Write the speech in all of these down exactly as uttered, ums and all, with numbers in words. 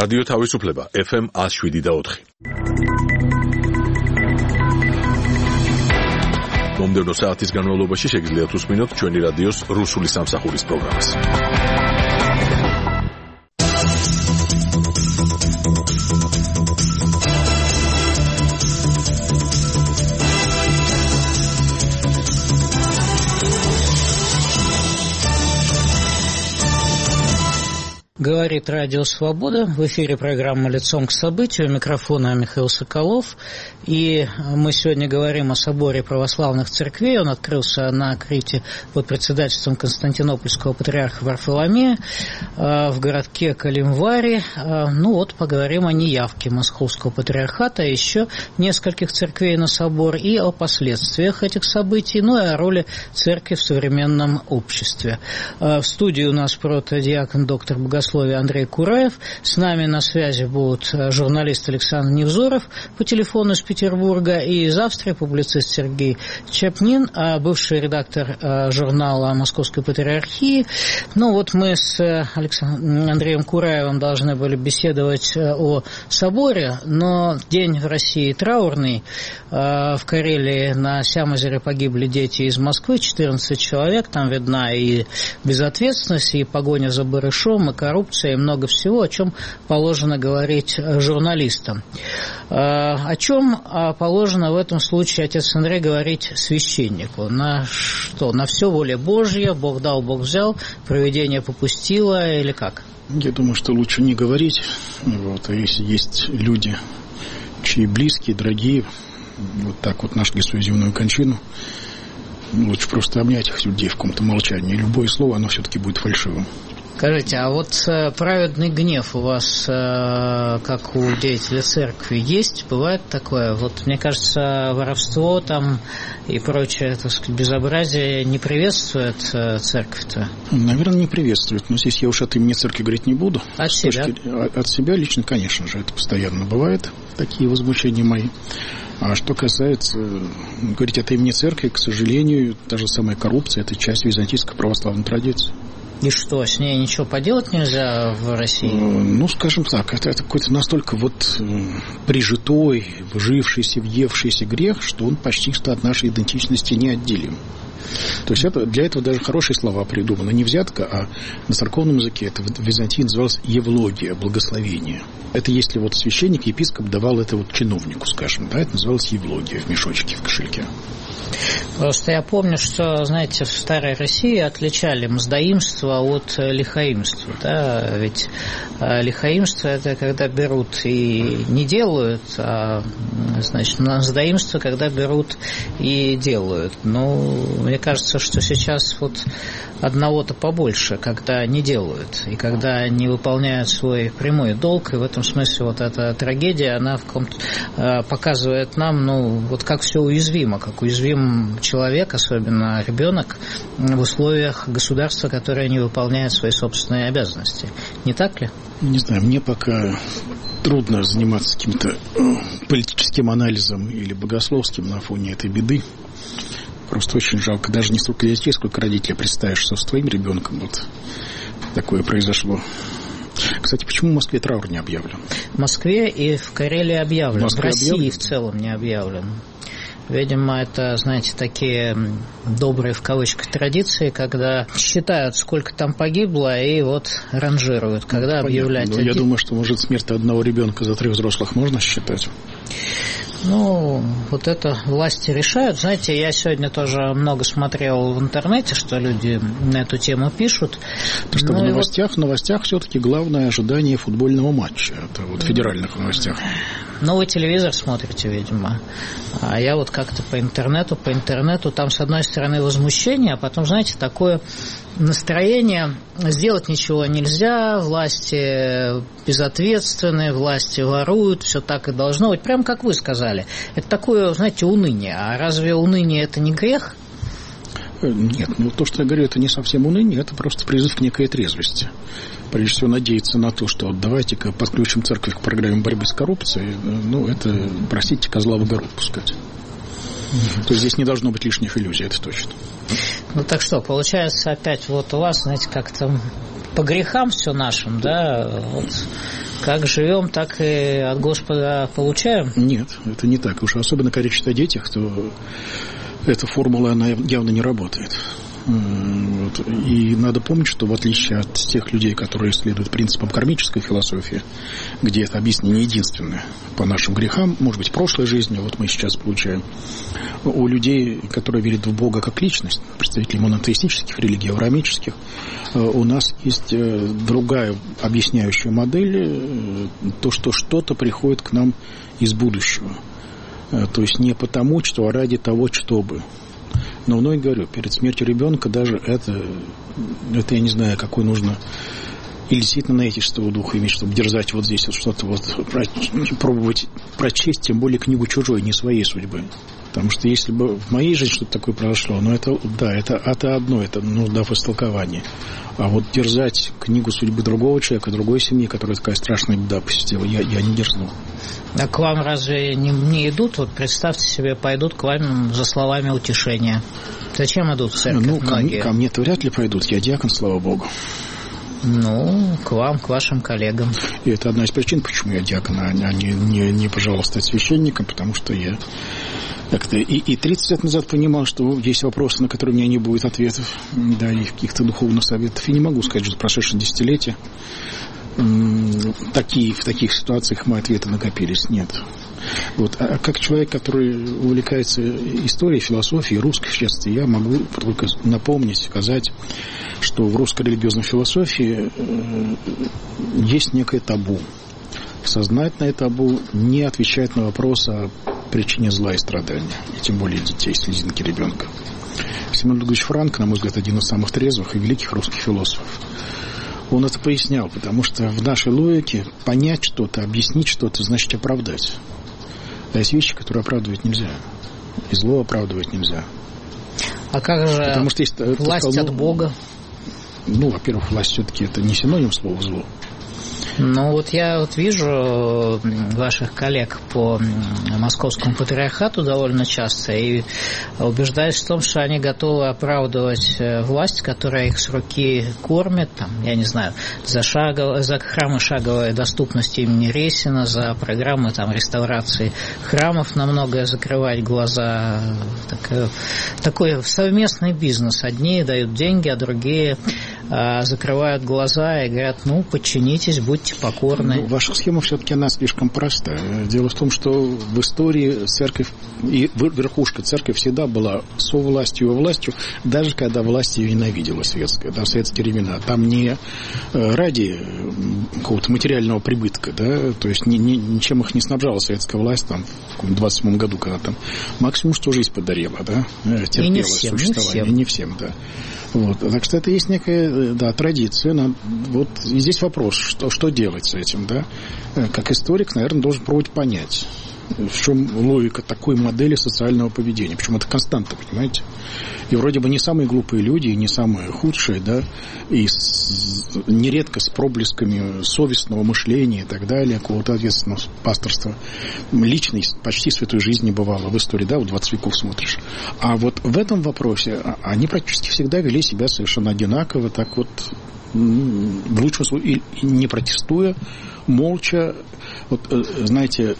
რადიო თავისუფლება ეფ ემ one oh seven და four. მომდევნო საათის განმავლობაში შეგიძლიათ უსმინოთ ჩვენი რადიოს რუსული სამსახურის პროგრამას. Говорит Радио Свобода. В эфире программа «Лицом к событию». У микрофона Михаил Соколов. И мы сегодня говорим о соборе православных церквей. Он открылся на Крите под председательством Константинопольского патриарха Варфоломея в городке Калимвари. Ну вот, поговорим о неявке Московского патриархата, еще нескольких церквей на собор и о последствиях этих событий, ну и о роли церкви в современном обществе. В студии у нас протодиакон доктор богословия Андрей Кураев. С нами на связи будут журналист Александр Невзоров по телефону из Петербурга и из Австрии публицист Сергей Чапнин, бывший редактор журнала Московской патриархии. Ну вот мы с Александром Андреем Кураевым должны были беседовать о соборе, но день в России траурный. В Карелии на Сямозере погибли дети из Москвы, четырнадцать человек. Там видна и безответственность, и погоня за барышом, и коррупция, и много всего, о чем положено говорить журналистам. О чем положено в этом случае, отец Андрей, говорить священнику? На что? На все воля Божья, Бог дал, Бог взял, провидение попустило или как? Я думаю, что лучше не говорить. Вот. А если есть люди, чьи близкие, дорогие, вот так вот нашли свою земную кончину, лучше просто обнять их людей в каком-то молчании. Любое слово, оно все-таки будет фальшивым. Скажите, а вот праведный гнев у вас, как у деятеля церкви, есть? Бывает такое? Вот, мне кажется, воровство там и прочее, так сказать, безобразие не приветствует церковь-то? Наверное, не приветствует. Но здесь я уж от имени церкви говорить не буду. От себя? Точки, от себя лично, конечно же, это постоянно бывает, такие возмущения мои. А что касается говорить от имени церкви, к сожалению, та же самая коррупция – это часть византийской православной традиции. И что, с ней ничего поделать нельзя в России? Ну, скажем так, это, это какой-то настолько вот прижитой, вжившийся, въевшийся грех, что он почти что от нашей идентичности неотделим. То есть это, для этого даже хорошие слова придуманы. Не взятка, а на церковном языке это в Византии называлось евлогия, благословение. Это если вот священник, епископ давал это вот чиновнику, скажем, да, это называлось евлогия в мешочке, в кошельке. Просто я помню, что, знаете, в старой России отличали мздоимство от лихаимства, да, ведь лихаимство – это когда берут и не делают, а, значит, мздоимство – когда берут и делают. Ну, мне кажется, что сейчас вот одного-то побольше, когда не делают, и когда не выполняют свой прямой долг, и в этом смысле вот эта трагедия, она в каком-то показывает нам, ну, вот как все уязвимо, как уязвим человек, особенно ребенок, в условиях государства, которое не выполняет свои собственные обязанности. Не так ли? Не знаю, мне пока трудно заниматься каким-то политическим анализом или богословским на фоне этой беды. Просто очень жалко. Даже не столько детей, сколько родителей представишь, что с твоим ребенком вот такое произошло. Кстати, почему в Москве траур не объявлен? В Москве и в Карелии объявлен. В, в России объявлен? В целом не объявлен. Видимо, это, знаете, такие добрые, в кавычках, традиции, когда считают, сколько там погибло, и вот ранжируют, когда объявлять. Ну, я думаю, что, может, смерть одного ребенка за трех взрослых можно считать? Ну, вот это власти решают. Знаете, я сегодня тоже много смотрел в интернете, что люди на эту тему пишут. То, что ну, в новостях, вот... в новостях все-таки главное ожидание футбольного матча. Это вот в федеральных новостях. Ну, вы телевизор смотрите, видимо. А я вот как-то по интернету, по интернету, там, с одной стороны, возмущение, а потом, знаете, такое настроение, сделать ничего нельзя, власти безответственные, власти воруют, все так и должно быть, прям как вы сказали. Это такое, знаете, уныние. А разве уныние – это не грех? Нет, ну то, что я говорю, это не совсем уныние, это просто призыв к некой трезвости. Прежде всего, надеяться на то, что вот давайте-ка подключим церковь к программе борьбы с коррупцией, ну, это, простите, козла в огород пускать. Mm-hmm. То есть здесь не должно быть лишних иллюзий, это точно. Ну так что, получается, опять вот у вас, знаете, как-то по грехам все нашим, да, вот Как живем, так и от Господа получаем? Нет, это не так. Уж особенно, когда речь о детях, то эта формула, она явно не работает. Вот. И надо помнить, что в отличие от тех людей, которые исследуют принципам кармической философии, где это объяснение единственное по нашим грехам, может быть, прошлой жизни, вот мы сейчас получаем, у людей, которые верят в Бога как личность, представителей монотеистических религий, авраамических, у нас есть другая объясняющая модель, то, что что-то приходит к нам из будущего. То есть не потому, что, а ради того, чтобы. Но вновь говорю, перед смертью ребенка даже это, это я не знаю, какой нужно или действительно наитишеского духа иметь, чтобы держать вот здесь вот что-то вот, пробовать прочесть, тем более книгу чужой, не своей судьбы. Потому что если бы в моей жизни что-то такое произошло, ну это, да, это, это одно, это нужно в истолковании. А вот держать книгу судьбы другого человека, другой семьи, которая такая страшная беда посетила, я, я не дерзну. А к вам разве не, не идут? Вот представьте себе, пойдут к вам за словами утешения. Зачем идут в церковь? Ну, ко, ко мне-то вряд ли пойдут, я диакон, слава Богу. Ну, к вам, к вашим коллегам. И это одна из причин, почему я диакон, а не, не, не пожелал стать священником, потому что я как-то и, и тридцать лет назад понимал, что есть вопросы, на которые у меня не будет ответов, да, и каких-то духовных советов. И не могу сказать, что в прошедшее десятилетие такие, в таких ситуациях мои ответы накопились. Нет. Вот. А как человек, который увлекается историей, философией, русской, в частности, я могу только напомнить, сказать, что в русской религиозной философии есть некое табу. Сознательное табу не отвечает на вопрос о причине зла и страдания, и тем более детей, слезинки ребенка. Семен Людвигович Франк, на мой взгляд, один из самых трезвых и великих русских философов. Он это пояснял, потому что в нашей логике понять что-то, объяснить что-то, значит оправдать. А есть вещи, которые оправдывать нельзя. И зло оправдывать нельзя. А как же потому что есть, власть сказал, от Бога? Ну, во-первых, власть все-таки это не синоним слова зло. Ну, вот я вот вижу ваших коллег по Московскому патриархату довольно часто и убеждаюсь в том, что они готовы оправдывать власть, которая их с руки кормит, там, я не знаю, за, шагов... за храмы шаговой доступности имени Ресина, за программы там, реставрации храмов, на многое закрывать глаза. Так, такой совместный бизнес. Одни дают деньги, а другие а, закрывают глаза и говорят, ну, подчинитесь, будьте покорны. Ну, ваша схема все-таки она слишком проста. Дело в том, что в истории церковь и верхушка церкви всегда была со властью и властью, даже когда власть ее ненавидела светская, да, в советские времена. Там не ради какого-то материального прибытка, да, то есть ни, ни, ничем их не снабжала советская власть там, в двадцать седьмом году, когда там максимум, что жизнь подарила, да, терпела и не всем, существование. Не всем. Не всем, да. Вот. Так что это есть некая, да, традиция. Вот и здесь вопрос, что, что делать с этим, да? Как историк, наверное, должен пробовать понять, в чем логика такой модели социального поведения. Причем это константа, понимаете? И вроде бы не самые глупые люди, и не самые худшие, да, и с, нередко с проблесками совестного мышления и так далее, какого-то ответственного пасторства. Личной, почти святой жизни бывало в истории, да, в двадцать веков смотришь. А вот в этом вопросе они практически всегда вели себя совершенно одинаково, так вот, в лучшем случае, не протестуя, молча. Вот, знаете,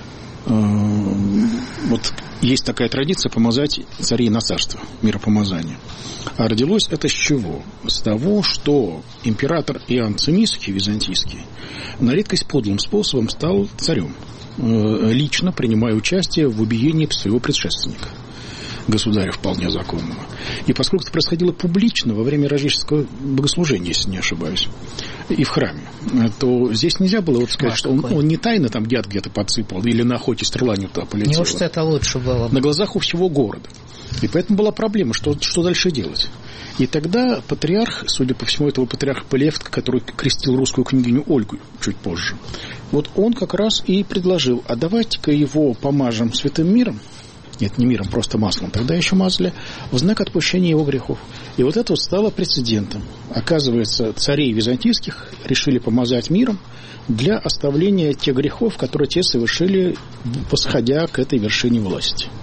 вот есть такая традиция помазать царей на царство, миропомазание. А родилось это с чего? С того, что император Иоанн Цимисский, византийский, на редкость подлым способом стал царем, лично принимая участие в убиении своего предшественника, государя вполне законного. И поскольку это происходило публично во время рождественского богослужения, если не ошибаюсь, и в храме, то здесь нельзя было вот сказать, а что он, он не тайно там яд где-то подсыпал или на охоте стрела не туда полетела. Неужто это лучше было? На глазах у всего города. И поэтому была проблема, что, что дальше делать. И тогда патриарх, судя по всему, этого патриарха Полевка, который крестил русскую княгиню Ольгу чуть позже, вот он как раз и предложил, а давайте-ка его помажем святым миром. Нет, не миром, просто маслом. Тогда еще мазали в знак отпущения его грехов. И вот это вот стало прецедентом. Оказывается, царей византийских решили помазать миром для оставления тех грехов, которые те совершили, восходя к этой вершине власти.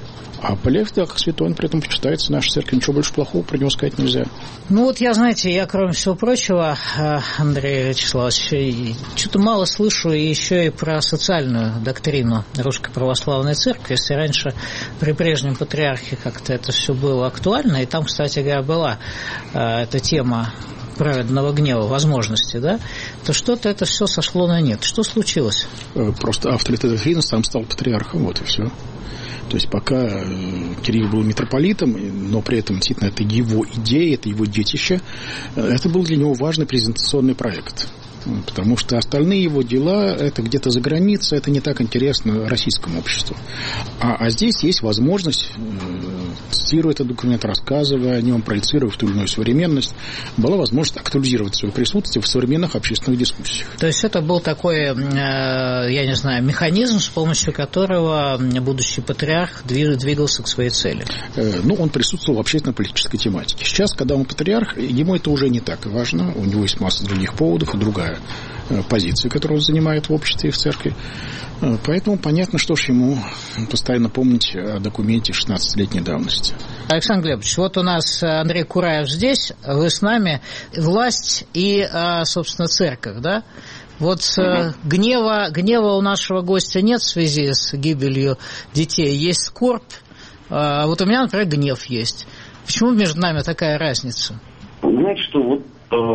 А по левдах святой он при этом почитается нашей церкви. Ничего больше плохого про него сказать нельзя. Ну вот я, знаете, я, кроме всего прочего, Андрей Вячеславович, что-то мало слышу еще и про социальную доктрину Русской Православной Церкви. Если раньше при прежнем патриархе как-то это все было актуально, и там, кстати говоря, была э, эта тема праведного гнева, возможности, да, то что-то это все сошло на нет. Что случилось? Просто авторитет доктрины сам стал патриархом, вот и все. То есть пока Кирилл был митрополитом, но при этом действительно это его идея, это его детище, это был для него важный презентационный проект. Потому что остальные его дела, это где-то за границей, это не так интересно российскому обществу. А, а здесь есть возможность, цитируя этот документ, рассказывая о нем, проецируя в ту или иную современность, была возможность актуализировать свое присутствие в современных общественных дискуссиях. То есть это был такой, я не знаю, механизм, с помощью которого будущий патриарх двигался к своей цели? Ну, он присутствовал в общественно-политической тематике. Сейчас, когда он патриарх, ему это уже не так важно, у него есть масса других поводов и другая позиции, которую он занимает в обществе и в церкви. Поэтому понятно, что ж ему постоянно помнить о документе шестнадцатилетней давности. Александр Глебович, вот у нас Андрей Кураев здесь, вы с нами, власть и, собственно, церковь, да? Вот mm-hmm. гнева, гнева у нашего гостя нет в связи с гибелью детей, есть скорбь. Вот у меня, например, гнев есть. Почему между нами такая разница? Знаете, что вот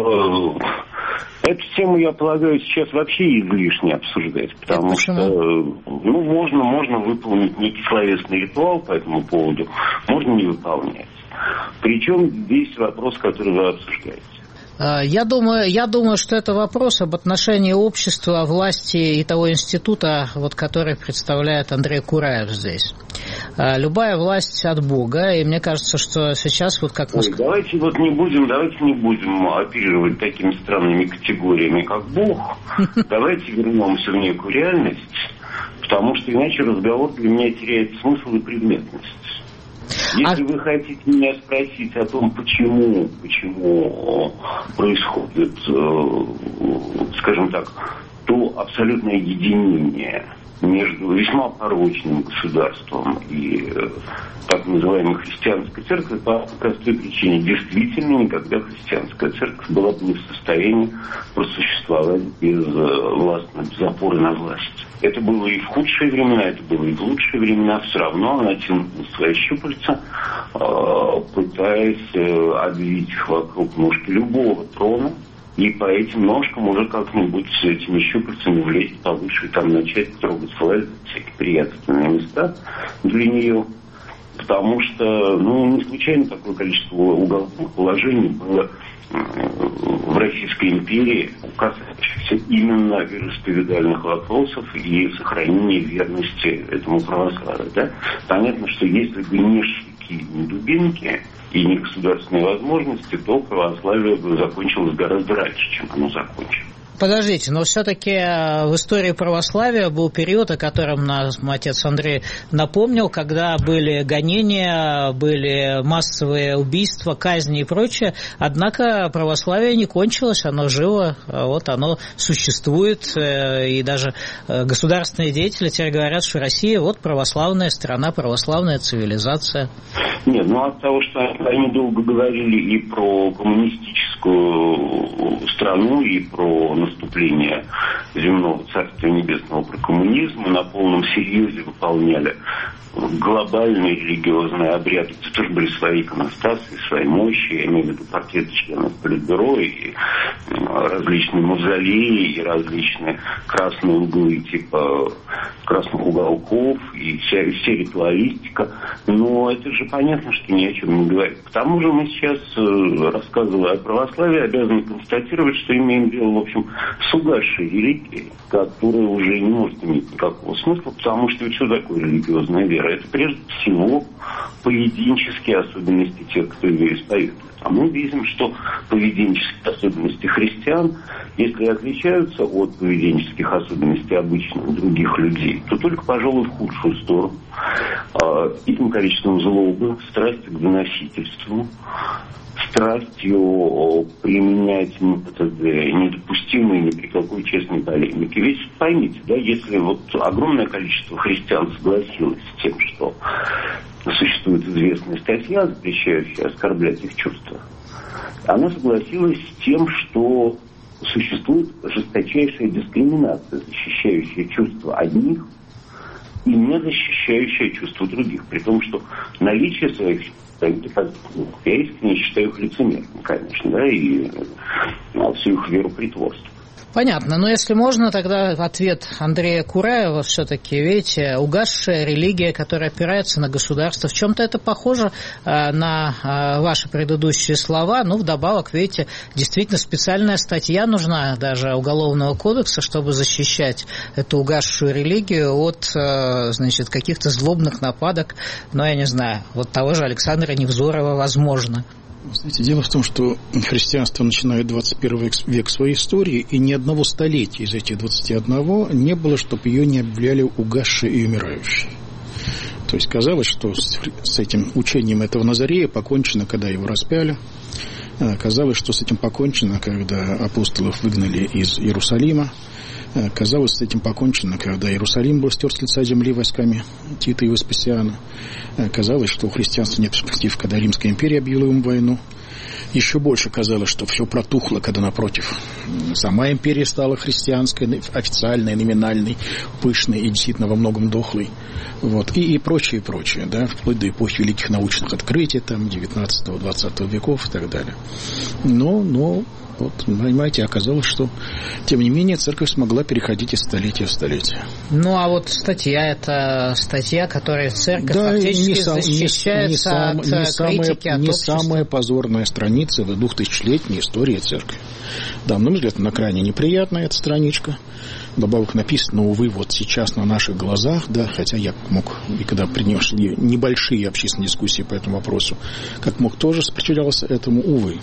эту тему, я полагаю, сейчас вообще излишне обсуждать, потому что, ну, можно, можно выполнить некий словесный ритуал по этому поводу, можно не выполнять. Причем здесь вопрос, который вы обсуждаете. Я думаю, я думаю, что это вопрос об отношении общества, власти и того института, вот, который представляет Андрей Кураев здесь. Любая власть от Бога, и мне кажется, что сейчас вот как... Ой, давайте вот не будем, давайте не будем оперировать такими странными категориями, как Бог. Давайте вернемся в некую реальность, потому что иначе разговор для меня теряет смысл и предметность. Если а... вы хотите меня спросить о том, почему, почему происходит, скажем так, то абсолютное единение между весьма порочным государством и так называемой христианской церковью, по простой причине, действительно никогда христианская церковь была бы не в состоянии просуществовать без властной, без опоры на власть. Это было и в худшие времена, это было и в лучшие времена. Все равно она тянула свои щупальца, пытаясь обвить их вокруг ножки любого трона, и по этим ножкам уже как-нибудь с этими щупальцами влезть повыше и там начать трогать свои всякие приятственные места для нее. Потому что, ну, не случайно такое количество уголовных положений было в Российской империи, касающихся именно вероисповедальных вопросов и сохранения верности этому православию. Да? Понятно, что если бы не штыки, не дубинки и не государственные возможности, то православие бы закончилось гораздо раньше, чем оно закончилось. Подождите, но все-таки в истории православия был период, о котором наш отец Андрей напомнил, когда были гонения, были массовые убийства, казни и прочее. Однако православие не кончилось, оно живо, вот оно существует, и даже государственные деятели теперь говорят, что Россия вот православная страна, православная цивилизация. Нет, ну от того, что они долго говорили и про коммунистическую страну, и про наступление земного Царства Небесного, про коммунизм, и на полном серьезе выполняли глобальные религиозные обряды. Это тоже были свои иконостасы, свои мощи, я имею в виду портреты членов Политбюро, и различные мавзолеи, и различные красные углы типа красных уголков, и вся, вся ритуалистика. Но это же понятно, что ни о чем не говорит. К тому же мы сейчас, рассказывая о православии, обязаны констатировать, что имеем дело, в общем, с угасшей религией, которая уже не может иметь никакого смысла, потому что что такое религиозная вера? Это прежде всего поведенческие особенности тех, кто ее исповедует. А мы видим, что поведенческие особенности христиан, если отличаются от поведенческих особенностей обычных других людей, то только, пожалуй, в худшую сторону. Этим количеством злобы, страстью к доносительству, страстью применять методы, недопустимые ни при какой честной полемике. Ведь поймите, да, если вот огромное количество христиан согласилось с тем, что существует известная статья, запрещающая оскорблять их чувства, она согласилась с тем, что существует жесточайшая дискриминация, защищающая чувства одних и не защищающая чувства других. При том, что наличие своих чувств, я искренне считаю их лицемерным, конечно, да, и а, всю их веру притворство. Понятно, но если можно, тогда ответ Андрея Кураева все-таки, видите, угасшая религия, которая опирается на государство. В чем-то это похоже э, на э, ваши предыдущие слова, ну, вдобавок, видите, действительно специальная статья нужна даже Уголовного кодекса, чтобы защищать эту угасшую религию от, э, значит, каких-то злобных нападок, ну, я не знаю, вот того же Александра Невзорова, возможно. Знаете, дело в том, что христианство начинает двадцать первый век своей истории, и ни одного столетия из этих двадцати одного не было, чтобы ее не объявляли угасшей и умирающей. То есть казалось, что с этим учением этого Назарея покончено, когда его распяли. Казалось, что с этим покончено, когда апостолов выгнали из Иерусалима. Казалось, с этим покончено, когда Иерусалим был стерт с лица земли войсками Тита и Веспасиана. Казалось, что у христианства нет перспектив, когда Римская империя объявила им войну. Еще больше казалось, что все протухло, когда, напротив, сама империя стала христианской, официальной, номинальной, пышной и действительно во многом дохлой. Вот. И, и прочее, и прочее, да, вплоть до эпохи великих научных открытий, там, девятнадцатого-двадцатого веков и так далее. Но, но вот, понимаете, оказалось, что, тем не менее, церковь смогла переходить из столетия в столетие. Ну, а вот статья, это статья, которая церковь да, фактически не защищается не, не сам, от не критики, самая, от не общества. Самая позорная страница в двухтысячелетней истории церкви. Да, на мой взгляд, она крайне неприятная, эта страничка. Добавок написано, увы, вот сейчас на наших глазах, да, хотя я мог, и когда принес небольшие общественные дискуссии по этому вопросу, как мог тоже сопротивлялся этому, увы.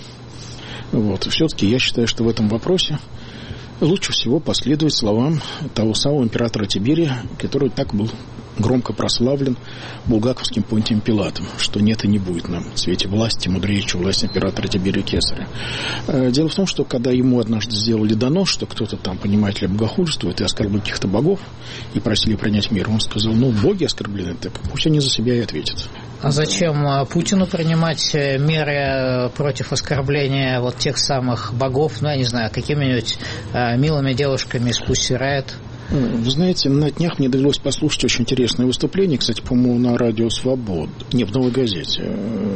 Вот. Все-таки я считаю, что в этом вопросе лучше всего последовать словам того самого императора Тиберия, который так был громко прославлен булгаковским Понтием Пилатом, что нет и не будет нам в свете власти мудрее, чем власть императора Тиберия Кесаря. Дело в том, что когда ему однажды сделали донос, что кто-то там, понимаете ли, богохульствует и оскорбил каких-то богов, и просили принять мир, он сказал, ну, боги оскорблены, так пусть они за себя и ответят. А зачем Путину принимать меры против оскорбления вот тех самых богов, ну, я не знаю, какими-нибудь милыми девушками из Pussy Riot? Вы знаете, на днях мне довелось послушать очень интересное выступление, кстати, по-моему, на радио «Свобода», не, в «Новой газете»,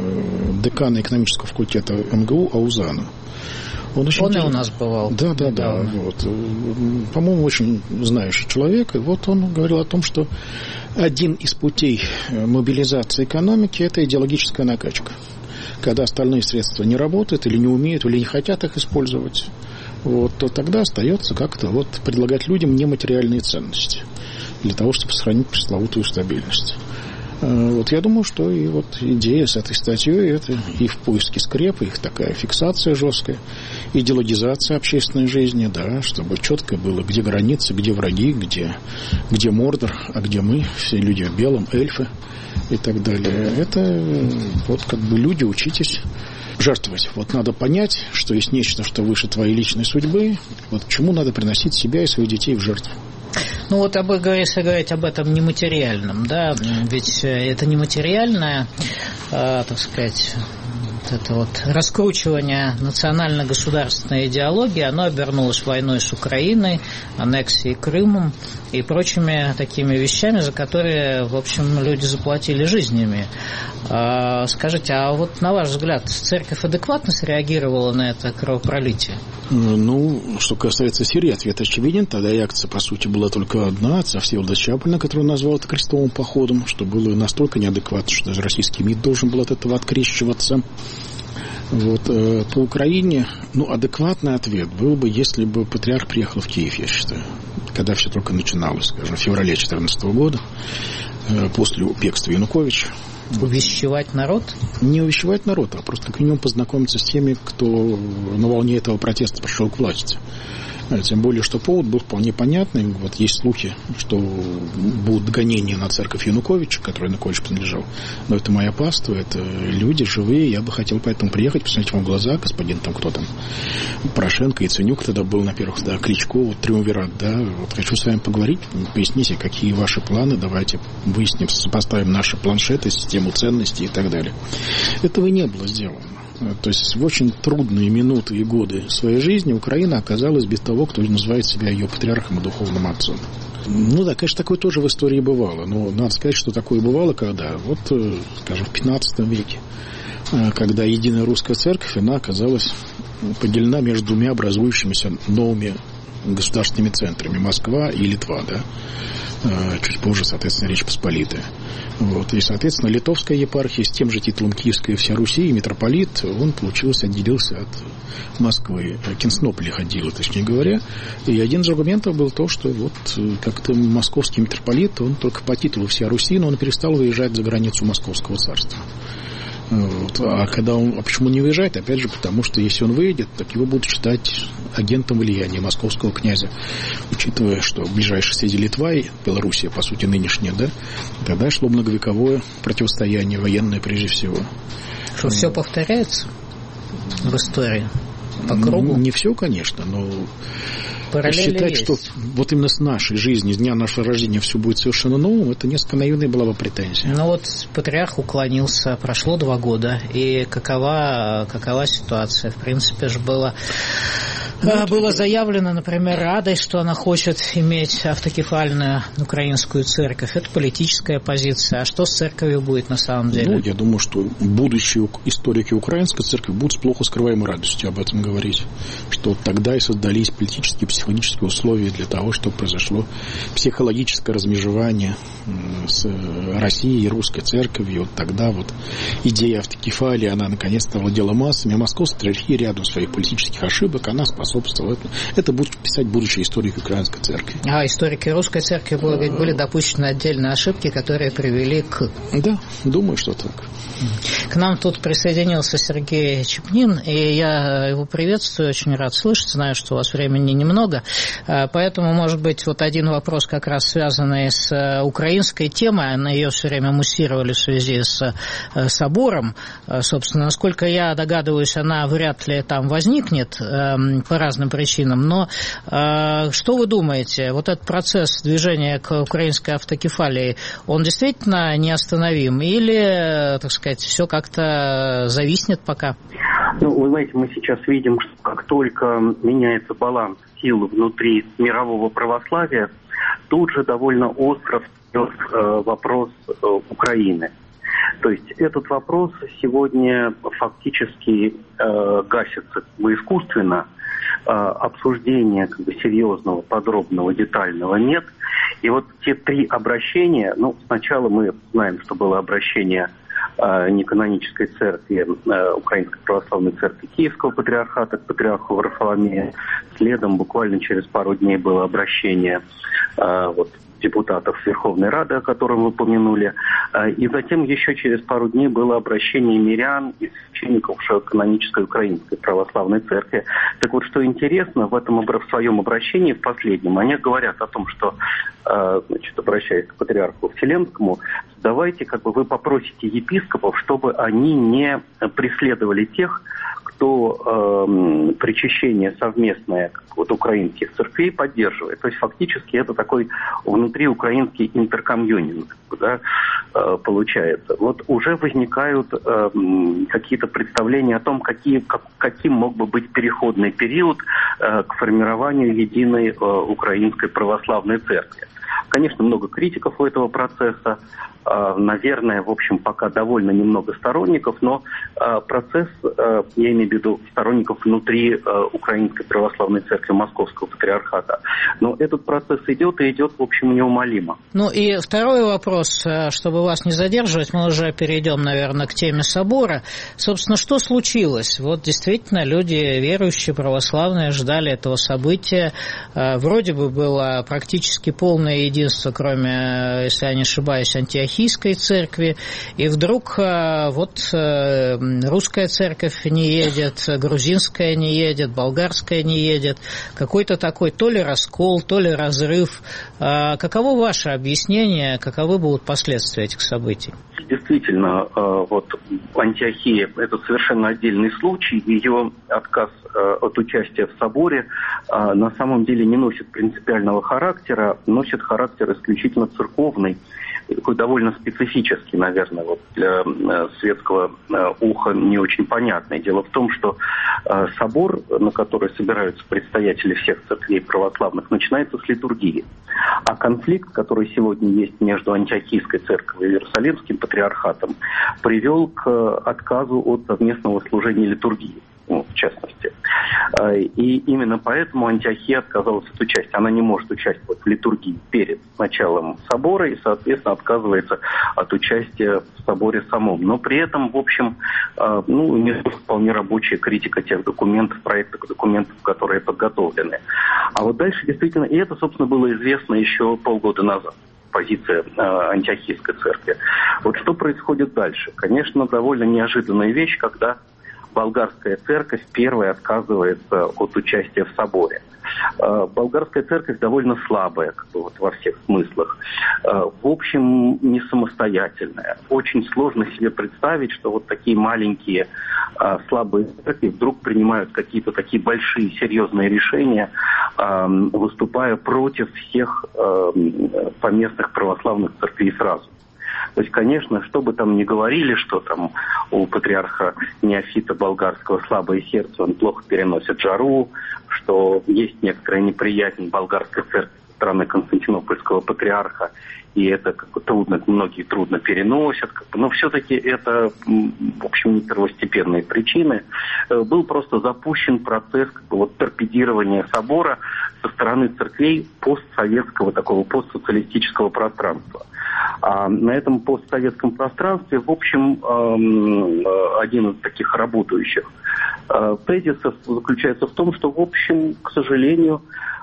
декана экономического факультета эм гэ у Аузана. Он, очень он интерес... и у нас бывал. Да, да, да. Вот. По-моему, очень знающий человек. И вот он говорил о том, что один из путей мобилизации экономики – это идеологическая накачка. Когда остальные средства не работают, или не умеют, или не хотят их использовать, вот, то тогда остается как-то вот предлагать людям нематериальные ценности для того, чтобы сохранить пресловутую стабильность. Вот я думаю, что и вот идея с этой статьей это и в поиске скрепа, их такая фиксация жесткая, идеологизация общественной жизни, да, чтобы четко было, где границы, где враги, где, где Мордор, а где мы, все люди в белом, эльфы и так далее. Это вот как бы люди, учитесь жертвовать. Вот надо понять, что есть нечто, что выше твоей личной судьбы, вот чему надо приносить себя и своих детей в жертву. Ну вот, об, если говорить об этом нематериальном, да, ведь это нематериальное, э, так сказать, вот это вот раскручивание национально-государственной идеологии, оно обернулось войной с Украиной, аннексией Крымом и прочими такими вещами, за которые, в общем, люди заплатили жизнями. Э, скажите, а вот на ваш взгляд, церковь адекватно среагировала на это кровопролитие? Ну, что касается Сирии, ответ очевиден. Тогда реакция, по сути, была только одна, отца Всеволода Чаплина, который назвал это крестовым походом, что было настолько неадекватно, что даже российский МИД должен был от этого открещиваться. Вот, э, по Украине, ну, адекватный ответ был бы, если бы патриарх приехал в Киев, я считаю, когда все только начиналось, скажем, в феврале две тысячи четырнадцатого года, э, после бегства Януковича. Увещевать народ? Не увещевать народ, а просто как минимум познакомиться с теми, кто на волне этого протеста пришел к власти. Тем более, что повод был вполне понятный. Вот есть слухи, что будут гонения на церковь Януковича, которой Янукович принадлежал. Но это моя паства, это люди живые. Я бы хотел поэтому приехать, посмотреть вам в глаза, господин там кто там, Порошенко, Яценюк тогда был на первых, да, Кличко, вот, триумвират, да. Вот хочу с вами поговорить, поясните, какие ваши планы, давайте выясним, сопоставим наши планшеты, систему ценностей и так далее. Этого не было сделано. То есть в очень трудные минуты и годы своей жизни Украина оказалась без того, кто называет себя ее патриархом и духовным отцом. Ну да, конечно, такое тоже в истории бывало. Но надо сказать, что такое бывало, когда, вот, скажем, в пятнадцатом веке, когда единая русская церковь, она оказалась поделена между двумя образующимися новыми государственными центрами, Москва и Литва, да, чуть позже, соответственно, Речь Посполитая. Вот. И, соответственно, литовская епархия с тем же титулом Киевская вся Руси, митрополит, он, получилось, отделился от Москвы. Константинополя ходила, точнее говоря. И один из аргументов был то, что вот как-то московский митрополит, он только по титулу вся Руси, но он перестал выезжать за границу Московского царства. Вот. А когда он, а почему не выезжает? Опять же, потому что если он выйдет, так его будут считать агентом влияния московского князя, учитывая, что ближайшие соседи Литва и Белоруссия, по сути, нынешняя, да, тогда шло многовековое противостояние, военное прежде всего. Что ну, все повторяется в истории по кругу? Не все, конечно, но параллели считать, есть. что вот именно с нашей жизни, с дня нашего рождения все будет совершенно новым, это несколько наивная была бы претензия. Ну вот патриарх уклонился, прошло два года, и какова, какова ситуация? В принципе же было, ну, было заявлено, например, Радой, что она хочет иметь автокефальную украинскую церковь. Это политическая позиция. А что с церковью будет на самом деле? Ну, я думаю, что будущие историки украинской церкви будут с плохо скрываемой радостью об этом говорить, что тогда и создались политические психологические условия для того, чтобы произошло психологическое размежевание с Россией и русской церковью. Вот тогда вот идея автокефалии, она наконец-то владела массами, а Московская патриархия рядом своих политических ошибок, она способствовала этому. Это будет писать будущие историки украинской церкви. А историки русской церкви были, были допущены отдельные ошибки, которые привели к... Да, думаю, что так. К нам тут присоединился Сергей Чепнин, и я его приветствую, очень рад слышать, знаю, что у вас времени немного, поэтому, может быть, вот один вопрос, как раз связанный с украинской темой, на ее все время муссировали в связи с собором, собственно, насколько я догадываюсь, она вряд ли там возникнет по разным причинам, но что вы думаете, вот этот процесс движения к украинской автокефалии, он действительно неостановим или, так сказать, все как-то зависнет пока? Ну, вы знаете, мы сейчас видим, что как только меняется баланс сил внутри мирового православия, тут же довольно остро встает э, вопрос э, Украины. То есть этот вопрос сегодня фактически э, гасится как бы искусственно, э, обсуждения как бы серьезного, подробного, детального нет. И вот те три обращения, ну, сначала мы знаем, что было обращение неканонической церкви, Украинской православной церкви Киевского патриархата к патриарху Варфоломею. Следом буквально через пару дней было обращение вот, депутатов Верховной Рады, о котором вы упомянули. И затем еще через пару дней было обращение мирян и священников канонической Украинской православной церкви. Так вот, что интересно, в этом в своем обращении, в последнем, они говорят о том, что, значит, обращаясь к патриарху Вселенскому, давайте, как бы, вы попросите епископов, чтобы они не преследовали тех, кто э, причащение совместное вот, украинских церквей поддерживает. То есть фактически это такой внутриукраинский интеркомьюнинг, да, э, получается. Вот уже возникают э, какие-то представления о том, какие, как, каким мог бы быть переходный период э, к формированию единой э, украинской православной церкви. Конечно, много критиков у этого процесса. Наверное, в общем, пока довольно немного сторонников, но процесс, я имею в виду сторонников внутри Украинской православной церкви Московского патриархата, но этот процесс идет и идет, в общем, неумолимо. Ну и второй вопрос, чтобы вас не задерживать, мы уже перейдем, наверное, к теме собора. Собственно, что случилось? Вот действительно люди верующие, православные, ждали этого события. Вроде бы было практически полное единство, кроме, если я не ошибаюсь, Антиохии антиохийской церкви, и вдруг вот русская церковь не едет, грузинская не едет, болгарская не едет. Какой-то такой то ли раскол, то ли разрыв. Каково ваше объяснение, каковы будут последствия этих событий? Действительно, вот Антиохия – это совершенно отдельный случай. Ее отказ от участия в соборе на самом деле не носит принципиального характера, носит характер исключительно церковный, такой довольно специфический, наверное, вот для светского уха не очень понятный. Дело в том, что собор, на который собираются представители всех церквей православных, начинается с литургии. А конфликт, который сегодня есть между Антиохийской церковью и Иерусалимским патриархатом, привел к отказу от совместного служения литургии, ну, в частности. И именно поэтому Антиохия отказалась от участия. Она не может участвовать в литургии перед началом собора и, соответственно, отказывается от участия в соборе самом. Но при этом, в общем, ну, не вполне рабочая критика тех документов, проектов документов, которые подготовлены. А вот дальше действительно, и это, собственно, было известно еще полгода назад. Позиция э, Антиохийской церкви. Вот что происходит дальше? Конечно, довольно неожиданная вещь, когда болгарская церковь первая отказывается от участия в соборе. Э, болгарская церковь довольно слабая, как бы, вот, во всех смыслах. Э, в общем, не самостоятельная. Очень сложно себе представить, что вот такие маленькие э, слабые церкви вдруг принимают какие-то такие большие серьезные решения, э, выступая против всех э, поместных православных церквей сразу. То есть, конечно, что бы там ни говорили, что там у патриарха Неофита Болгарского слабое сердце, он плохо переносит жару, что есть некоторая неприязнь болгарской церкви со стороны Константинопольского патриарха, и это как бы трудно, многие трудно переносят, как бы, но все-таки это, в общем, не первостепенные причины. Был просто запущен процесс как бы, вот, торпедирования собора со стороны церквей постсоветского, такого постсоциалистического пространства. А на этом постсоветском пространстве, в общем, один из таких работающих тезисов заключается в том, что, в общем, к сожалению,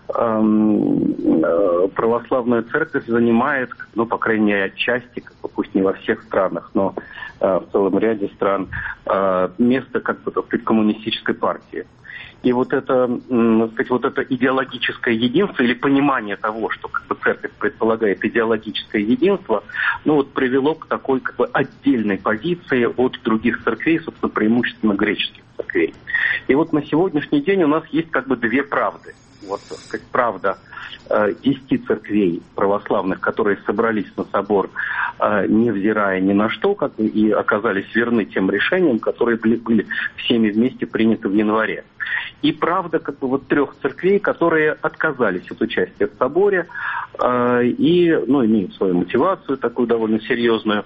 православная церковь занимает, ну, по крайней мере, отчасти, как бы, пусть не во всех странах, но в целом ряде стран, место, как бы, так сказать, коммунистической партии. И вот это, так сказать, вот это идеологическое единство или понимание того, что как бы, церковь предполагает идеологическое единство, ну вот привело к такой как бы отдельной позиции от других церквей, собственно, преимущественно греческих церквей. И вот на сегодняшний день у нас есть как бы две правды. Вот, так сказать, правда десяти церквей православных, которые собрались на собор, невзирая ни на что, как бы, и оказались верны тем решениям, которые были, были всеми вместе приняты в январе. И правда, как бы, вот трех церквей, которые отказались от участия в соборе и, ну, имеют свою мотивацию такую довольно серьезную,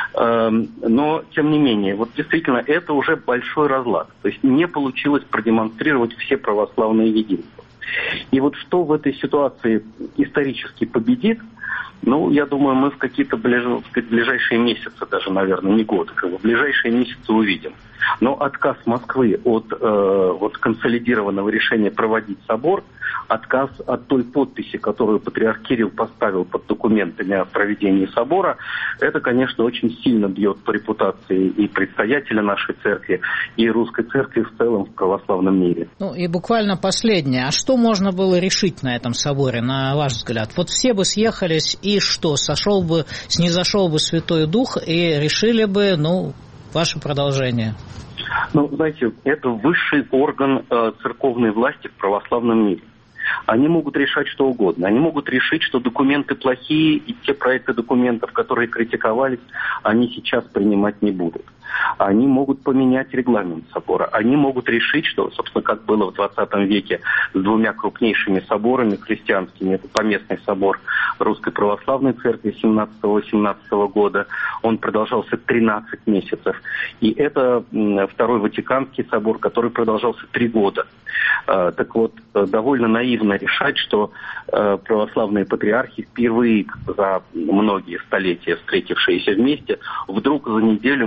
но, тем не менее, вот действительно, это уже большой разлад. То есть не получилось продемонстрировать все православные единства. И вот что в этой ситуации исторически победит, ну, я думаю, мы в какие-то ближ... ближайшие месяцы, даже, наверное, не годы, как бы в ближайшие месяцы увидим. Но отказ Москвы от э, вот консолидированного решения проводить собор, отказ от той подписи, которую патриарх Кирилл поставил под документами о проведении собора, это, конечно, очень сильно бьет по репутации и предстоятеля нашей церкви, и русской церкви в целом в православном мире. Ну и буквально последнее. А что можно было решить на этом соборе, на ваш взгляд? Вот все бы съехались, и что? Сошел бы, снизошел бы Святой Дух, и решили бы, ну, ваше продолжение. Ну, знаете, это высший орган э, церковной власти в православном мире. Они могут решать что угодно. Они могут решить, что документы плохие, и те проекты документов, которые критиковались, они сейчас принимать не будут. Они могут поменять регламент собора. Они могут решить, что, собственно, как было в двадцатом веке с двумя крупнейшими соборами христианскими. Это Поместный собор Русской Православной Церкви семнадцатого-восемнадцатого года. Он продолжался тринадцать месяцев. И это Второй Ватиканский собор, который продолжался три года. Так вот, довольно наивно решать, что православные патриархи впервые за многие столетия, встретившиеся вместе, вдруг за неделю могут решить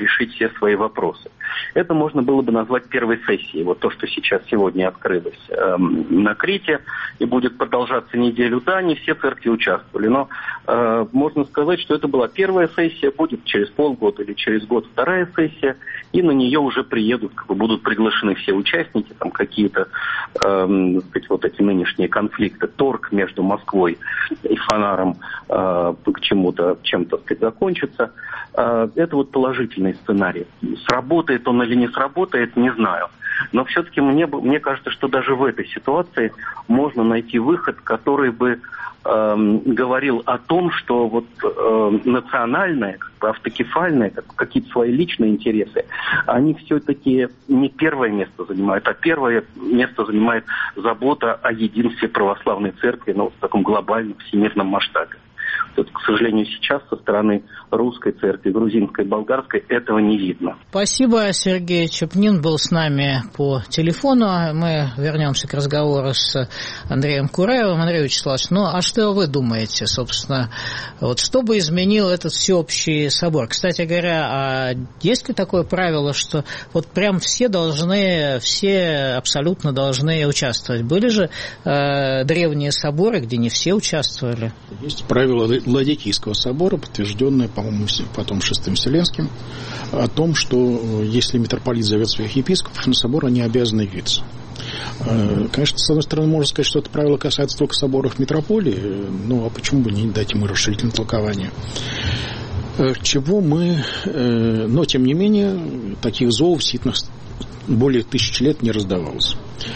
решить все свои вопросы. Это можно было бы назвать первой сессией. Вот то, что сейчас сегодня открылось э, на Крите и будет продолжаться неделю. Да, не все церкви участвовали, но э, можно сказать, что это была первая сессия, будет через полгода или через год вторая сессия, и на нее уже приедут, как бы будут приглашены все участники, там какие-то, э, сказать, вот эти нынешние конфликты, торг между Москвой и Фонаром э, к чему-то, чем-то, так сказать, закончится. Э, это вот положительный сценарий. Сработает он или не сработает, не знаю. Но все-таки мне, мне кажется, что даже в этой ситуации можно найти выход, который бы э, говорил о том, что вот э, национальное, как бы автокефальное, как, какие-то свои личные интересы, они все-таки не первое место занимают, а первое место занимает забота о единстве православной церкви, ну, в таком глобальном всемирном масштабе. Вот, к сожалению, сейчас со стороны русской церкви, грузинской, болгарской этого не видно. Спасибо. Сергей Чепнин был с нами по телефону. Мы вернемся к разговору с Андреем Кураевым. Андрей Вячеславович, ну а что вы думаете, собственно, вот что бы изменил этот всеобщий собор? Кстати говоря, а есть ли такое правило, что вот прям все должны, все абсолютно должны участвовать? Были же э, древние соборы, где не все участвовали? Есть правило Ладикийского собора, подтвержденное, по-моему, потом Шестым Вселенским, о том, что если митрополит зовет своих епископов, на собор они обязаны явиться. Конечно, с одной стороны, можно сказать, что это правило касается только соборов митрополии, ну а почему бы не дать ему расширительное толкование? Чего мы, но тем не менее, таких зовов действительно более тысячи лет не раздавалось.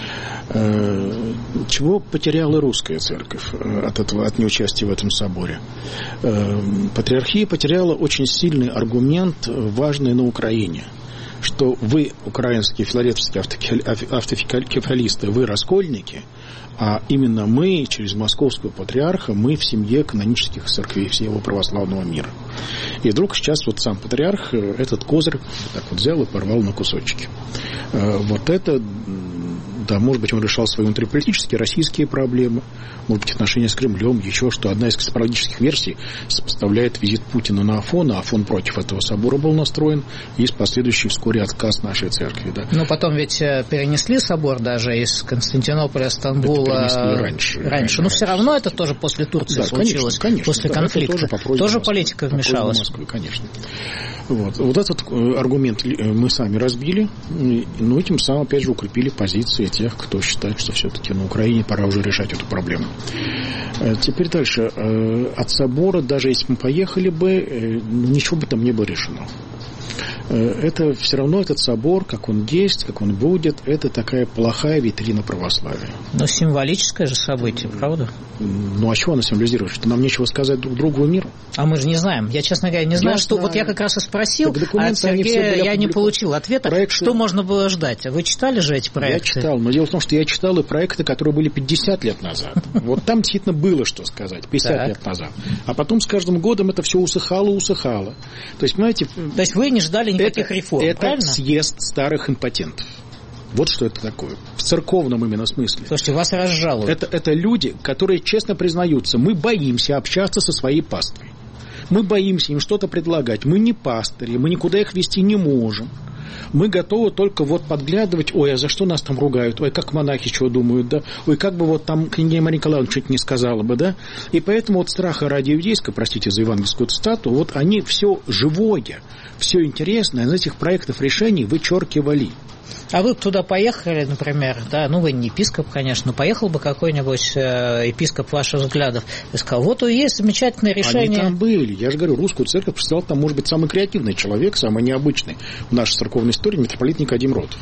Чего потеряла русская церковь от этого, от неучастия в этом соборе? Патриархия потеряла очень сильный аргумент, важный на Украине, что вы, украинские филаретовские автокефалисты, вы раскольники, а именно мы, через московского патриарха, мы в семье канонических церквей всего православного мира. И вдруг сейчас вот сам патриарх этот козырь так вот взял и порвал на кусочки. Вот это... Да, может быть, он решал свои внутриполитические, российские проблемы, может быть, отношения с Кремлем, еще что. Одна из парадических версий сопоставляет визит Путина на Афон, а Афон против этого собора был настроен, и последующий вскоре отказ нашей церкви. Да. Но потом ведь перенесли собор даже из Константинополя, Стамбула раньше. раньше. Но все равно это тоже после Турции да, случилось, конечно, конечно, после да, конфликта. Тоже, по тоже Москвы, политика вмешалась. Москвы, конечно. Вот. вот этот аргумент мы сами разбили, но этим самым, опять же, укрепили позиции тех, кто считает, что все-таки на Украине пора уже решать эту проблему. Теперь дальше. От собора, даже если мы поехали бы, ничего бы там не было решено. Это все равно этот собор, как он есть, как он будет, это такая плохая витрина православия. Но символическое же событие, правда? Ну, а чего оно символизирует? Что нам нечего сказать друг другу и миру? А мы же не знаем. Я, честно говоря, не знаю, я что... Знаю. Вот я как раз и спросил, а от Сергея я не получил ответа, проекты... что можно было ждать. Вы читали же эти проекты? Я читал, но дело в том, что я читал и проекты, которые были пятьдесят лет назад. Вот там действительно было что сказать, пятьдесят лет назад. А потом с каждым годом это все усыхало, усыхало. То есть, понимаете... То есть вы не ждали никаких это, реформ, это правильно? Съезд старых импотентов. Вот что это такое. В церковном именно смысле. Слушайте, вас разжалуют. Это, это люди, которые честно признаются, мы боимся общаться со своей паствой. Мы боимся им что-то предлагать. Мы не пастыри, мы никуда их вести не можем. Мы готовы только вот подглядывать, ой, а за что нас там ругают, ой, как монахи чего думают, да, ой, как бы вот там княгиня Мария Николаевна что-то не сказала бы, да, и поэтому вот страха ради иудейского, простите за евангельскую цитату, вот они все живое, все интересное из этих проектов решений вычеркивали. А вы туда поехали, например, да, ну вы не епископ, конечно, но поехал бы какой-нибудь э, епископ ваших взглядов и сказал, вот и есть замечательное решение. Они там были, я же говорю, русскую церковь представлял там, может быть, самый креативный человек, самый необычный в нашей церковной истории, митрополит Никодим Ротов.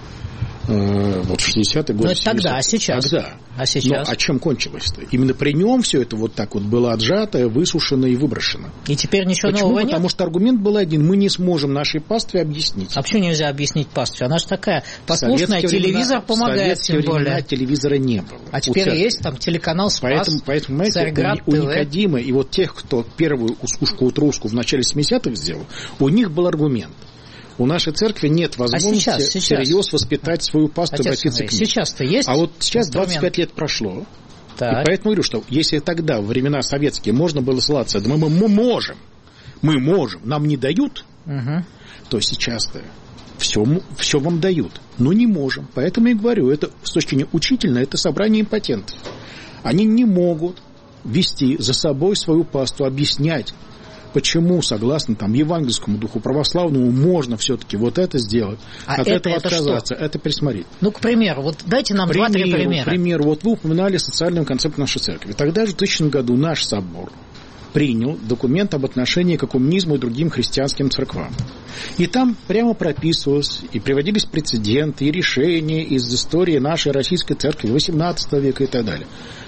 Вот в шестидесятые годы. Но это тогда, а сейчас? Тогда. А сейчас? Но, а чем кончилось-то? Именно при нем все это вот так вот было отжато, высушено и выброшено. И теперь ничего Почему? нового нет? Потому что аргумент был один. Мы не сможем нашей пастве объяснить. А почему нельзя объяснить пастве? Она же такая послушная, телевизор времена, помогает, тем более. Телевизора не было. А теперь есть там телеканал «Спас», поэтому, поэтому, Царьград у, у Никодима и вот тех, кто первую ушку утруску в начале семидесятых сделал, у них был аргумент. У нашей церкви нет возможности а сейчас, сейчас. всерьез воспитать свою паству, обратиться к ней. Сейчас-то есть. А вот сейчас инструмент. двадцать пять лет прошло. Так. И поэтому говорю, что если тогда, во времена советские, можно было ссылаться, да мы, мы можем, мы можем, нам не дают, угу. то сейчас-то все, все вам дают, но не можем. Поэтому я говорю, это с точки зрения учительно, это собрание импотентов. Они не могут вести за собой свою пасту, объяснять, почему, согласно там, евангельскому духу православному, можно все-таки вот это сделать, а от это, этого это отказаться, что? Это присмотреть. Ну, к примеру, вот дайте нам два-три примера. К примеру, вот вы упоминали социальную концепцию нашей церкви. Тогда же в тысячном году наш собор принял документ об отношении к коммунизму и другим христианским церквам. И там прямо прописывалось, и приводились прецеденты, и решения из истории нашей российской церкви восемнадцатого века и так далее.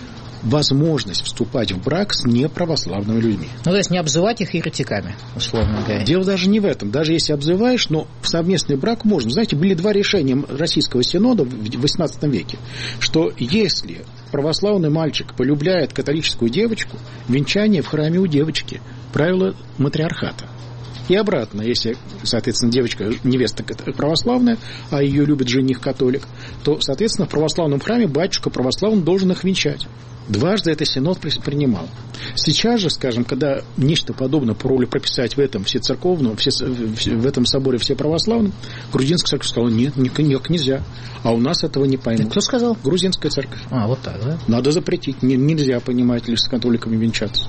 Возможность вступать в брак с неправославными людьми. Ну, то есть не обзывать их еретиками, условно говоря. Дело даже не в этом. Даже если обзываешь, но в совместный брак можно. Знаете, были два решения Российского Синода в восемнадцатом веке, что если православный мальчик полюбляет католическую девочку, венчание в храме у девочки. Правило матриархата. И обратно, если, соответственно, девочка, невеста православная, а ее любит жених католик, то, соответственно, в православном храме батюшка православный должен их венчать. Дважды это Синод принимал. Сейчас же, скажем, когда нечто подобное пробовали прописать в этом всецерковном, все, в этом соборе все православным, грузинская церковь сказала, нет, никак нельзя. А у нас этого не поймут. Кто сказал? Грузинская церковь. А, вот так, да? Надо запретить. Нельзя, понимаете ли, с католиками венчаться.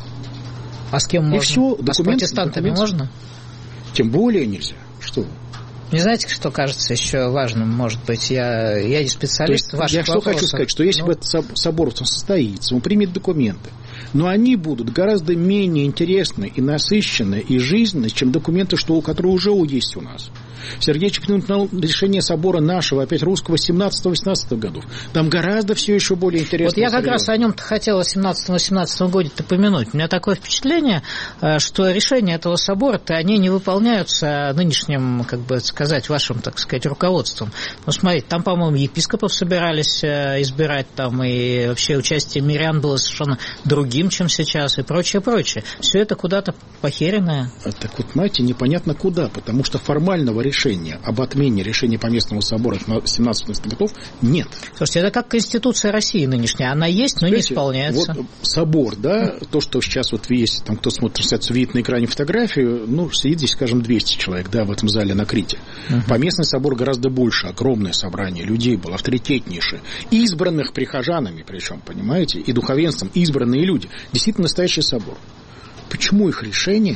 А с кем можно? И все, а с протестантами документ... можно? Тем более нельзя. Что вы? Не знаете, что кажется еще важным, может быть, я, я не специалист в ваших Я что вопросах, хочу сказать, что если ну... бы этот собор состоится, он примет документы, но они будут гораздо менее интересны и насыщенны, и жизненны, чем документы, что, которые уже есть у нас. Сергеевич упомянул решение собора нашего, опять русского, семнадцатого-восемнадцатого годов. Там гораздо все еще более интересно. Вот я как раз о нем-то хотела в семнадцатом-восемнадцатом году-то помянуть. У меня такое впечатление, что решения этого собора-то, они не выполняются нынешним, как бы сказать, вашим, так сказать, руководством. Ну, смотрите, там, по-моему, епископов собирались избирать, там, и вообще участие мирян было совершенно другим, чем сейчас, и прочее, прочее. Все это куда-то похеренное. Так вот, знаете, непонятно куда, потому что формального решения об отмене решения Поместного собора семнадцатого годов нет. Слушайте, это как Конституция России нынешняя. Она есть, но Знаете, не исполняется. Вот собор, да, то, что сейчас вот есть, там кто смотрит трансляцию, видит на экране фотографию, ну, сидит здесь, скажем, двести человек, да, в этом зале на Крите. Uh-huh. Поместный собор гораздо больше, огромное собрание людей было, авторитетнейшее. Избранных прихожанами, причем, понимаете, и духовенством, избранные люди. Действительно настоящий собор. Почему их решение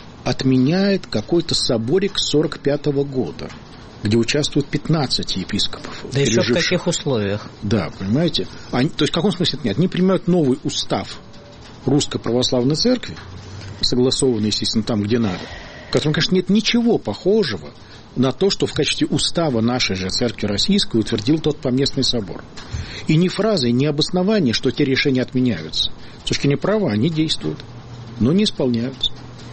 отменяет какой-то соборик сорок пятого года, где участвуют пятнадцать епископов. Да еще в каких условиях? Да, понимаете? Они, то есть в каком смысле нет? Они принимают новый устав Русской Православной Церкви, согласованный, естественно, там, где надо, в котором, конечно, нет ничего похожего на то, что в качестве устава нашей же Церкви Российской утвердил тот Поместный собор. И ни фразы, ни обоснования, что те решения отменяются. С точки зрения права они действуют, но не исполняются.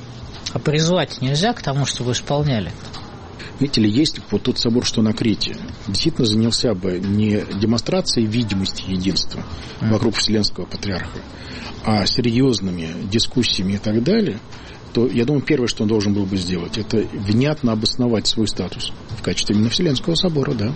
А призвать нельзя к тому, чтобы исполняли? Видите ли, есть вот тот собор, что на Крите, действительно занялся бы не демонстрацией видимости единства mm. вокруг Вселенского Патриарха, а серьезными дискуссиями и так далее, то, я думаю, первое, что он должен был бы сделать, это внятно обосновать свой статус в качестве именно Вселенского собора, да.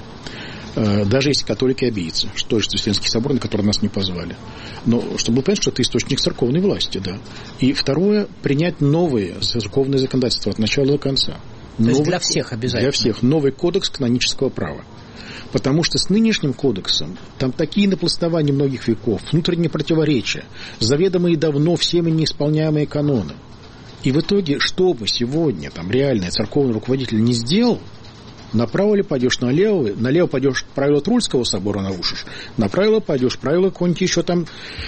Даже если католики обидятся, что же Вселенский собор, на который нас не позвали. Но чтобы понять, что это источник церковной власти, да. И второе, принять новые церковные законодательства от начала до конца. То новый, есть для всех обязательно? Для всех. Новый кодекс канонического права. Потому что с нынешним кодексом там такие напластования многих веков, внутренние противоречия, заведомые давно всеми неисполняемые каноны. И в итоге, что бы сегодня там реальный церковный руководитель не сделал, направо ли пойдешь, налево, налево пойдешь, правила Трульского собора нарушишь, направо пойдешь, правила какого-нибудь еще там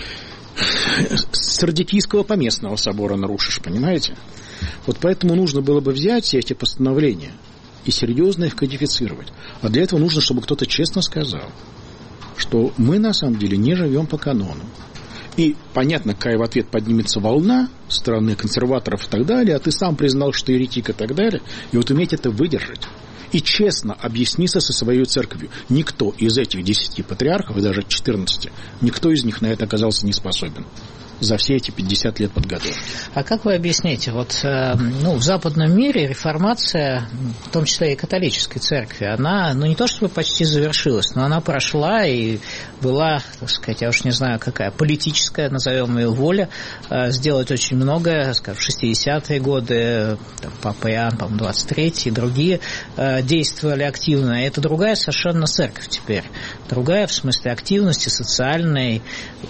Сардикийского поместного собора нарушишь, понимаете? Вот поэтому нужно было бы взять все эти постановления и серьезно их кодифицировать. А для этого нужно, чтобы кто-то честно сказал, что мы на самом деле не живем по канону. И понятно, какая в ответ поднимется волна со стороны консерваторов и так далее, а ты сам признал, что еретик и так далее, и вот уметь это выдержать. И честно объясниться со своей церковью. Никто из этих десяти патриархов, и даже четырнадцати, никто из них на это оказался не способен. за все эти пятьдесят лет подготовки. А как вы объясните, вот ну, в западном мире реформация, в том числе и католической церкви, она, ну не то чтобы почти завершилась, но она прошла и была, так сказать, я уж не знаю какая, политическая, назовем ее, воля сделать очень многое, скажем, в шестидесятые годы, там, Папа Иоанн, по-моему, двадцать третий и другие действовали активно. Это другая совершенно церковь теперь, другая в смысле активности социальной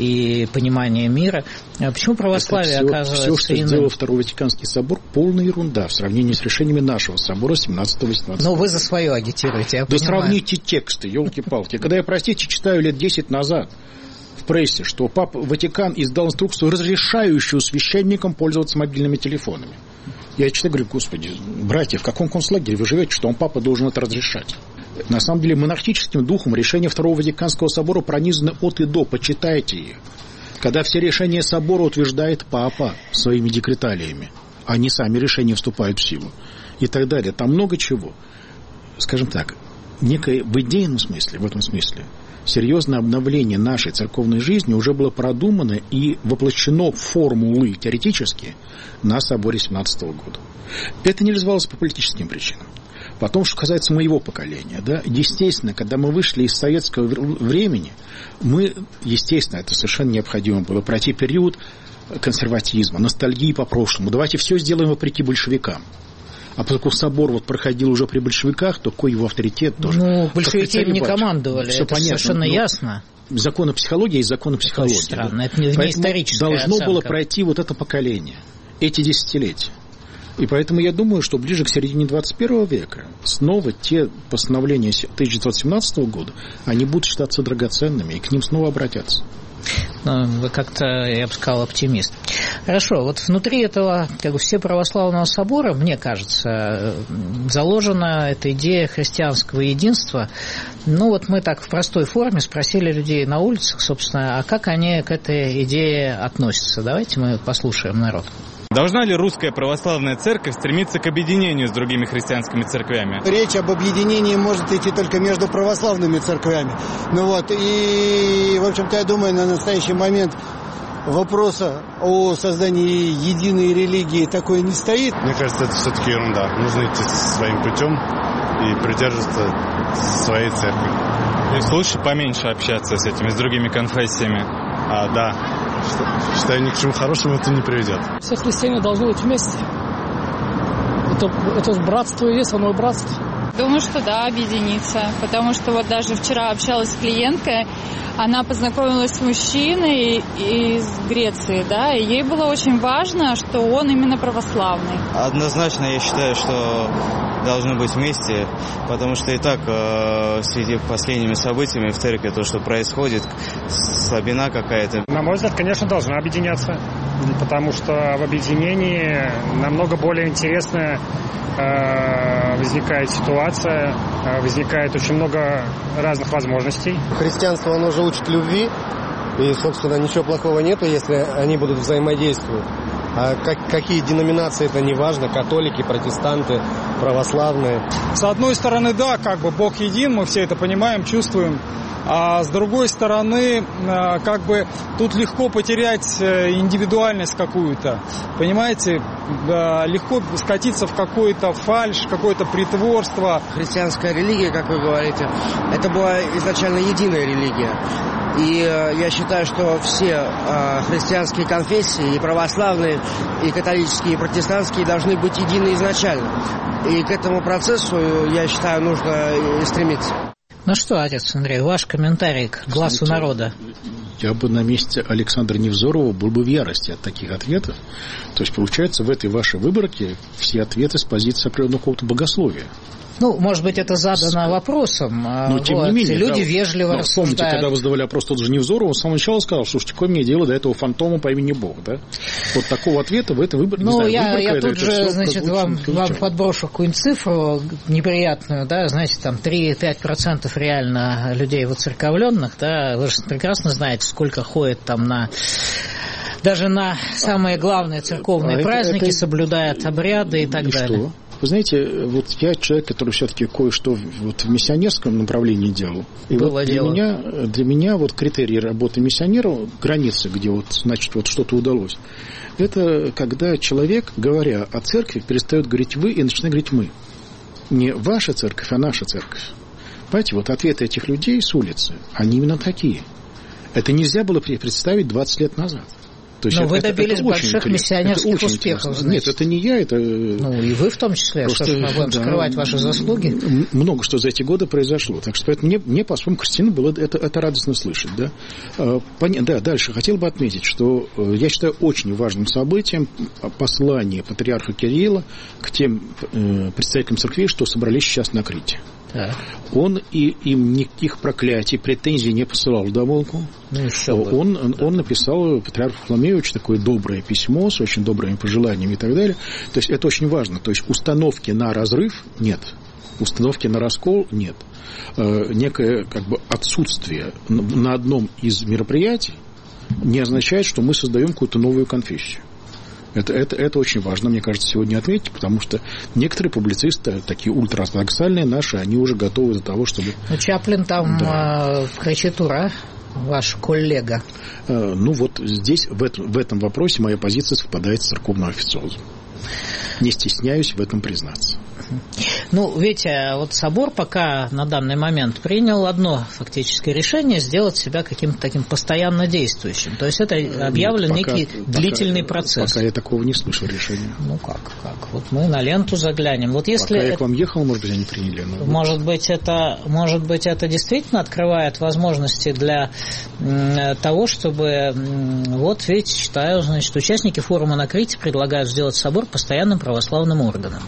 и понимания мира. Почему православие все, оказывается все, что иным? сделал Второй Ватиканский собор, полная ерунда в сравнении с решениями нашего собора семнадцатого-восемнадцатого. Ну, вы за свое агитируете, я Да понимаю. сравните тексты, елки-палки. Когда я, простите, читаю лет десять назад в прессе, что Папа Ватикан издал инструкцию, разрешающую священникам пользоваться мобильными телефонами. Я читаю, говорю, господи, братья, в каком концлагере вы живете, что он, папа, должен это разрешать? На самом деле, монархическим духом решения Второго Ватиканского собора пронизаны от и до, почитайте их. Когда все решения собора утверждает папа своими декреталиями, они сами решения вступают в силу и так далее. Там много чего. Скажем так, некое в идейном смысле, в этом смысле, серьезное обновление нашей церковной жизни уже было продумано и воплощено в формулы теоретически на соборе семнадцатого года. Это не развивалось по политическим причинам. Потом, что касается моего поколения, да, естественно, когда мы вышли из советского времени, мы, естественно, это совершенно необходимо было пройти период консерватизма, ностальгии по прошлому. Давайте все сделаем вопреки большевикам. А поскольку собор вот проходил уже при большевиках, то кой его авторитет тоже. Ну, большевики им не командовали, все это понятно, совершенно но законы законы психологии и законы психологии. Очень странно, да. это не, не историческая должно оценка. было пройти вот это поколение, эти десятилетия. И поэтому я думаю, что ближе к середине двадцать первого века снова те постановления тысяча девятьсот семнадцатого года, они будут считаться драгоценными, и к ним снова обратятся. Ну, вы как-то, я бы сказал, оптимист. Хорошо, вот внутри этого как бы Всеправославного собора, мне кажется, заложена эта идея христианского единства. Ну, вот мы так в простой форме спросили людей на улицах, собственно, а как они к этой идее относятся. Давайте мы послушаем народ. Должна ли русская православная церковь стремиться к объединению с другими христианскими церквями? Речь об объединении может идти только между православными церквями. Ну вот, и, в общем-то, я думаю, на настоящий момент вопроса о создании единой религии такой не стоит. Мне кажется, это все-таки ерунда. Нужно идти своим путем и придерживаться своей церкви. То есть лучше поменьше общаться с этими, с другими конфессиями? А, да. Считаю, ни к чему хорошему это не приведет. Все христиане должны быть вместе. Это, это же братство и есть, оно и братство. Думаю, что да, объединиться. Потому что вот даже вчера общалась с клиенткой, она познакомилась с мужчиной из Греции, да, и ей было очень важно, что он именно православный. Однозначно я считаю, что должны быть вместе, потому что и так э, в связи с последними событиями в церкви, то, что происходит, слабина какая-то. На мой взгляд, конечно, должна объединяться, потому что в объединении намного более интересная э, возникает ситуация, э, возникает очень много разных возможностей. Христианство, оно же учит любви, и, собственно, ничего плохого нету, если они будут взаимодействовать. А как, какие деноминации, это не важно, католики, протестанты, православные. С одной стороны, да, как бы Бог един, мы все это понимаем, чувствуем. А с другой стороны, как бы тут легко потерять индивидуальность какую-то. Понимаете, легко скатиться в какой-то фальшь, какое-то притворство. Христианская религия, как вы говорите, это была изначально единая религия. И я считаю, что все христианские конфессии, и православные, и католические, и протестантские, должны быть едины изначально. И к этому процессу, я считаю, нужно стремиться. Ну что, отец Андрей, ваш комментарий к глазу Знаете, народа? Я бы на месте Александра Невзорова был бы в ярости от таких ответов. То есть, получается, в этой вашей выборке все ответы с позиции определенного какого-то богословия. Ну, может быть, это задано вопросом. Но, вот. тем не менее, люди да, вежливо но, рассуждают. Помните, когда вы задавали вопрос тот же Невзоров, он с самого начала сказал, что какое мне дело до этого фантома по имени Бог, да? Вот такого ответа в этой выборке, ну, не знаю, я, выборка, я это, тут это же, все значит, вам, вам подброшу какую-нибудь цифру неприятную, да, знаете, там три-пять процентов реально людей воцерковленных, да, вы же прекрасно знаете, сколько ходит там на... Даже на самые главные церковные а праздники это, это... соблюдают обряды и так и далее. Что? Вы знаете, вот я человек, который все-таки кое-что вот в миссионерском направлении делал. И Было вот для дело. меня, для меня вот критерий работы миссионера, границы, где вот, значит, вот что-то удалось, это когда человек, говоря о церкви, перестает говорить «вы» и начинает говорить «мы». Не ваша церковь, а наша церковь. Понимаете, вот ответы этих людей с улицы, они именно такие. Это нельзя было представить двадцать лет назад. То есть Но это, вы это, добились это больших миссионерских успехов, значит. Нет, это не я, это... Ну, и вы в том числе, просто, что ж, мы будем да, скрывать ваши заслуги. Много что за эти годы произошло. Так что поэтому мне, мне по-своему, Кристина, было это, это радостно слышать. Да? Пон... да, дальше хотел бы отметить, что я считаю очень важным событием послание патриарха Кирилла к тем э, представителям церквей, что собрались сейчас на Крите. Так. Он и, им никаких проклятий, претензий не посылал вдогонку. Ну, он, он, да. он написал патриарху Варфоломеевичу такое доброе письмо с очень добрыми пожеланиями и так далее. То есть это очень важно. То есть установки на разрыв нет. Установки на раскол нет. Э, некое как бы отсутствие на одном из мероприятий не означает, что мы создаем какую-то новую конфессию. Это, это, это очень важно, мне кажется, сегодня отметить, потому что некоторые публицисты, такие ультраортодоксальные наши, они уже готовы до того, чтобы... Ну, Чаплин там да. э, кричит «Ура!», ваш коллега. Э, ну, вот здесь, в этом, в этом вопросе моя позиция совпадает с церковным официозом. Не стесняюсь в этом признаться. Ну, видите, вот собор пока на данный момент принял одно фактическое решение – сделать себя каким-то таким постоянно действующим. То есть это объявлен пока, некий пока, длительный процесс. Пока я такого не слышал решения. Ну как, как? Вот мы на ленту заглянем. Вот если пока я это, к вам ехал, может быть, они приняли. Но может, вот. быть, это, может быть, это действительно открывает возможности для м, того, чтобы, м, вот видите, читаю, значит, участники форума на Крите предлагают сделать собор постоянным православным органом.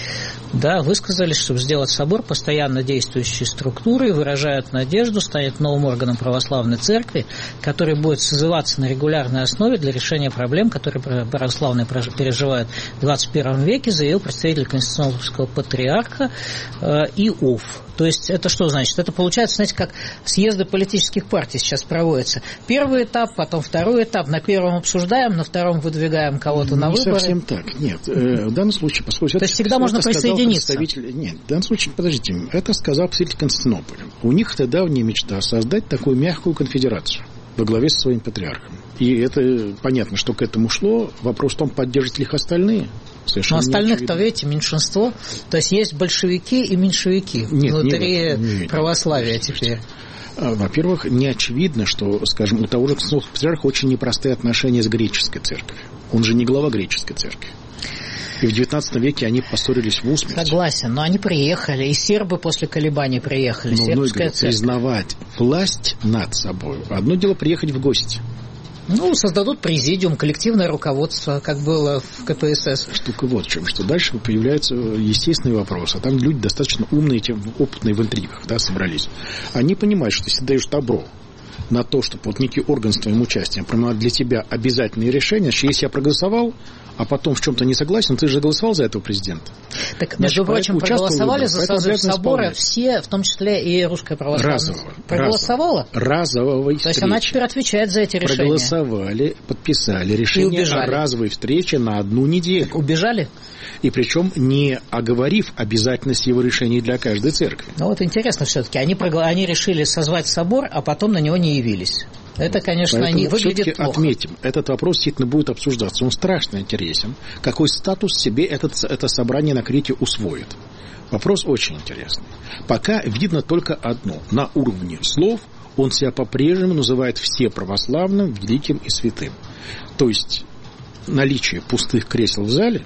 Да, высказались, чтобы сделать собор постоянно действующей структурой, выражают надежду, станет новым органом православной церкви, который будет созываться на регулярной основе для решения проблем, которые православные переживают в двадцать первом веке, заявил представитель Константинопольского патриарха э, Иов. То есть это что значит? Это получается, знаете, как съезды политических партий сейчас проводятся. Первый этап, потом второй этап. На первом обсуждаем, на втором выдвигаем кого-то не на выборы. Не совсем так. Нет. В данном случае, поскольку... То есть всегда можно присоединиться. Нет, в данном случае, подождите, это сказал представитель Константинополя. У них это давняя мечта создать такую мягкую конфедерацию во главе со своим патриархом. И это понятно, что к этому шло. Вопрос в том, поддержат ли их остальные. Совершенно но остальных-то, видите, меньшинство. То есть есть большевики и меньшевики нет, внутри не, не, православия не, теперь. Во-первых, не очевидно, что, скажем, у того же Константинопольского патриарха очень непростые отношения с греческой церковью. Он же не глава греческой церкви. И в девятнадцатом веке они поссорились в усмерть. Согласен, но они приехали, и сербы после колебаний приехали. Но вновь говорю, признавать власть над собой. Одно дело приехать в гости. Ну, создадут президиум, коллективное руководство, как было в ка пэ эс эс. Штука вот в чем, что дальше появляются естественные вопросы. А там люди достаточно умные, опытные в интригах, да, собрались. Они понимают, что если даешь добро на то, чтобы вот некий орган с твоим участием принимал для тебя обязательные решения, что если я проголосовал, а потом в чем-то не согласен, ты же голосовал за этого президента. Так, между прочим, проголосовали за созыв собора все, в том числе и Русская Православная. Разово. Проголосовала? Разовой встречи. То есть она теперь отвечает за эти решения. Проголосовали, подписали решение о разовой встрече на одну неделю. Так убежали? И причем не оговорив обязательность его решений для каждой церкви. Ну вот интересно все-таки. Они, прогла... они решили созвать собор, а потом на него не явились. Это, конечно, Поэтому не выглядит все-таки плохо. Отметим, этот вопрос действительно будет обсуждаться. Он страшно интересен. Какой статус себе этот, это собрание на Крите усвоит? Вопрос очень интересный. Пока видно только одно. На уровне слов он себя по-прежнему называет все православным, великим и святым. То есть наличие пустых кресел в зале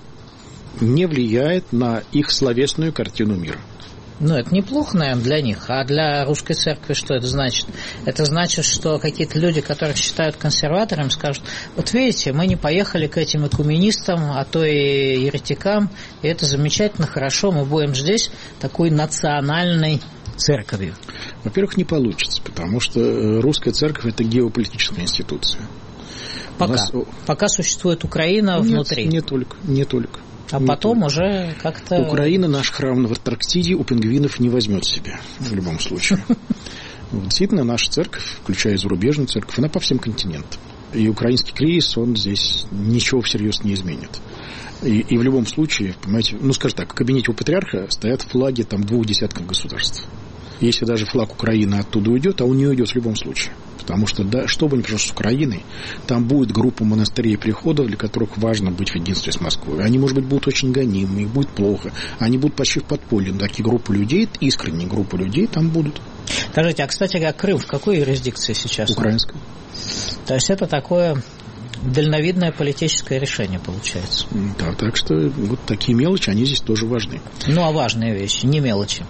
не влияет на их словесную картину мира. Ну, это неплохо, наверное, для них. А для русской церкви что это значит? Это значит, что какие-то люди, которых считают консерваторами, скажут, вот видите, мы не поехали к этим экуменистам, а то и еретикам, и это замечательно, хорошо, мы будем здесь такой национальной церковью. Во-первых, не получится, потому что русская церковь – это геополитическая институция. Пока. Нас... Пока существует Украина Нет, внутри. Не только, не только. А не потом только. Уже как-то... Украина наш храм в Антарктиде у пингвинов не возьмет себе, в любом случае. Действительно, наша церковь, включая зарубежную церковь, она по всем континентам. И украинский кризис, он здесь ничего всерьез не изменит. И, и в любом случае, понимаете, ну, скажем так, в кабинете у патриарха стоят флаги там двух десятков государств. Если даже флаг Украины оттуда уйдет, а он не уйдет в любом случае. Потому что, да, что бы ни произошло с Украиной, там будет группа монастырей и приходов, для которых важно быть в единстве с Москвой. Они, может быть, будут очень гонимы, их будет плохо. Они будут почти в подполье. Такие группы людей, искренние группы людей там будут. Скажите, а, кстати, а Крым в какой юрисдикции сейчас? Украинской. То есть это такое дальновидное политическое решение получается. Да, так что вот такие мелочи, они здесь тоже важны. Ну, а важные вещи, не мелочи.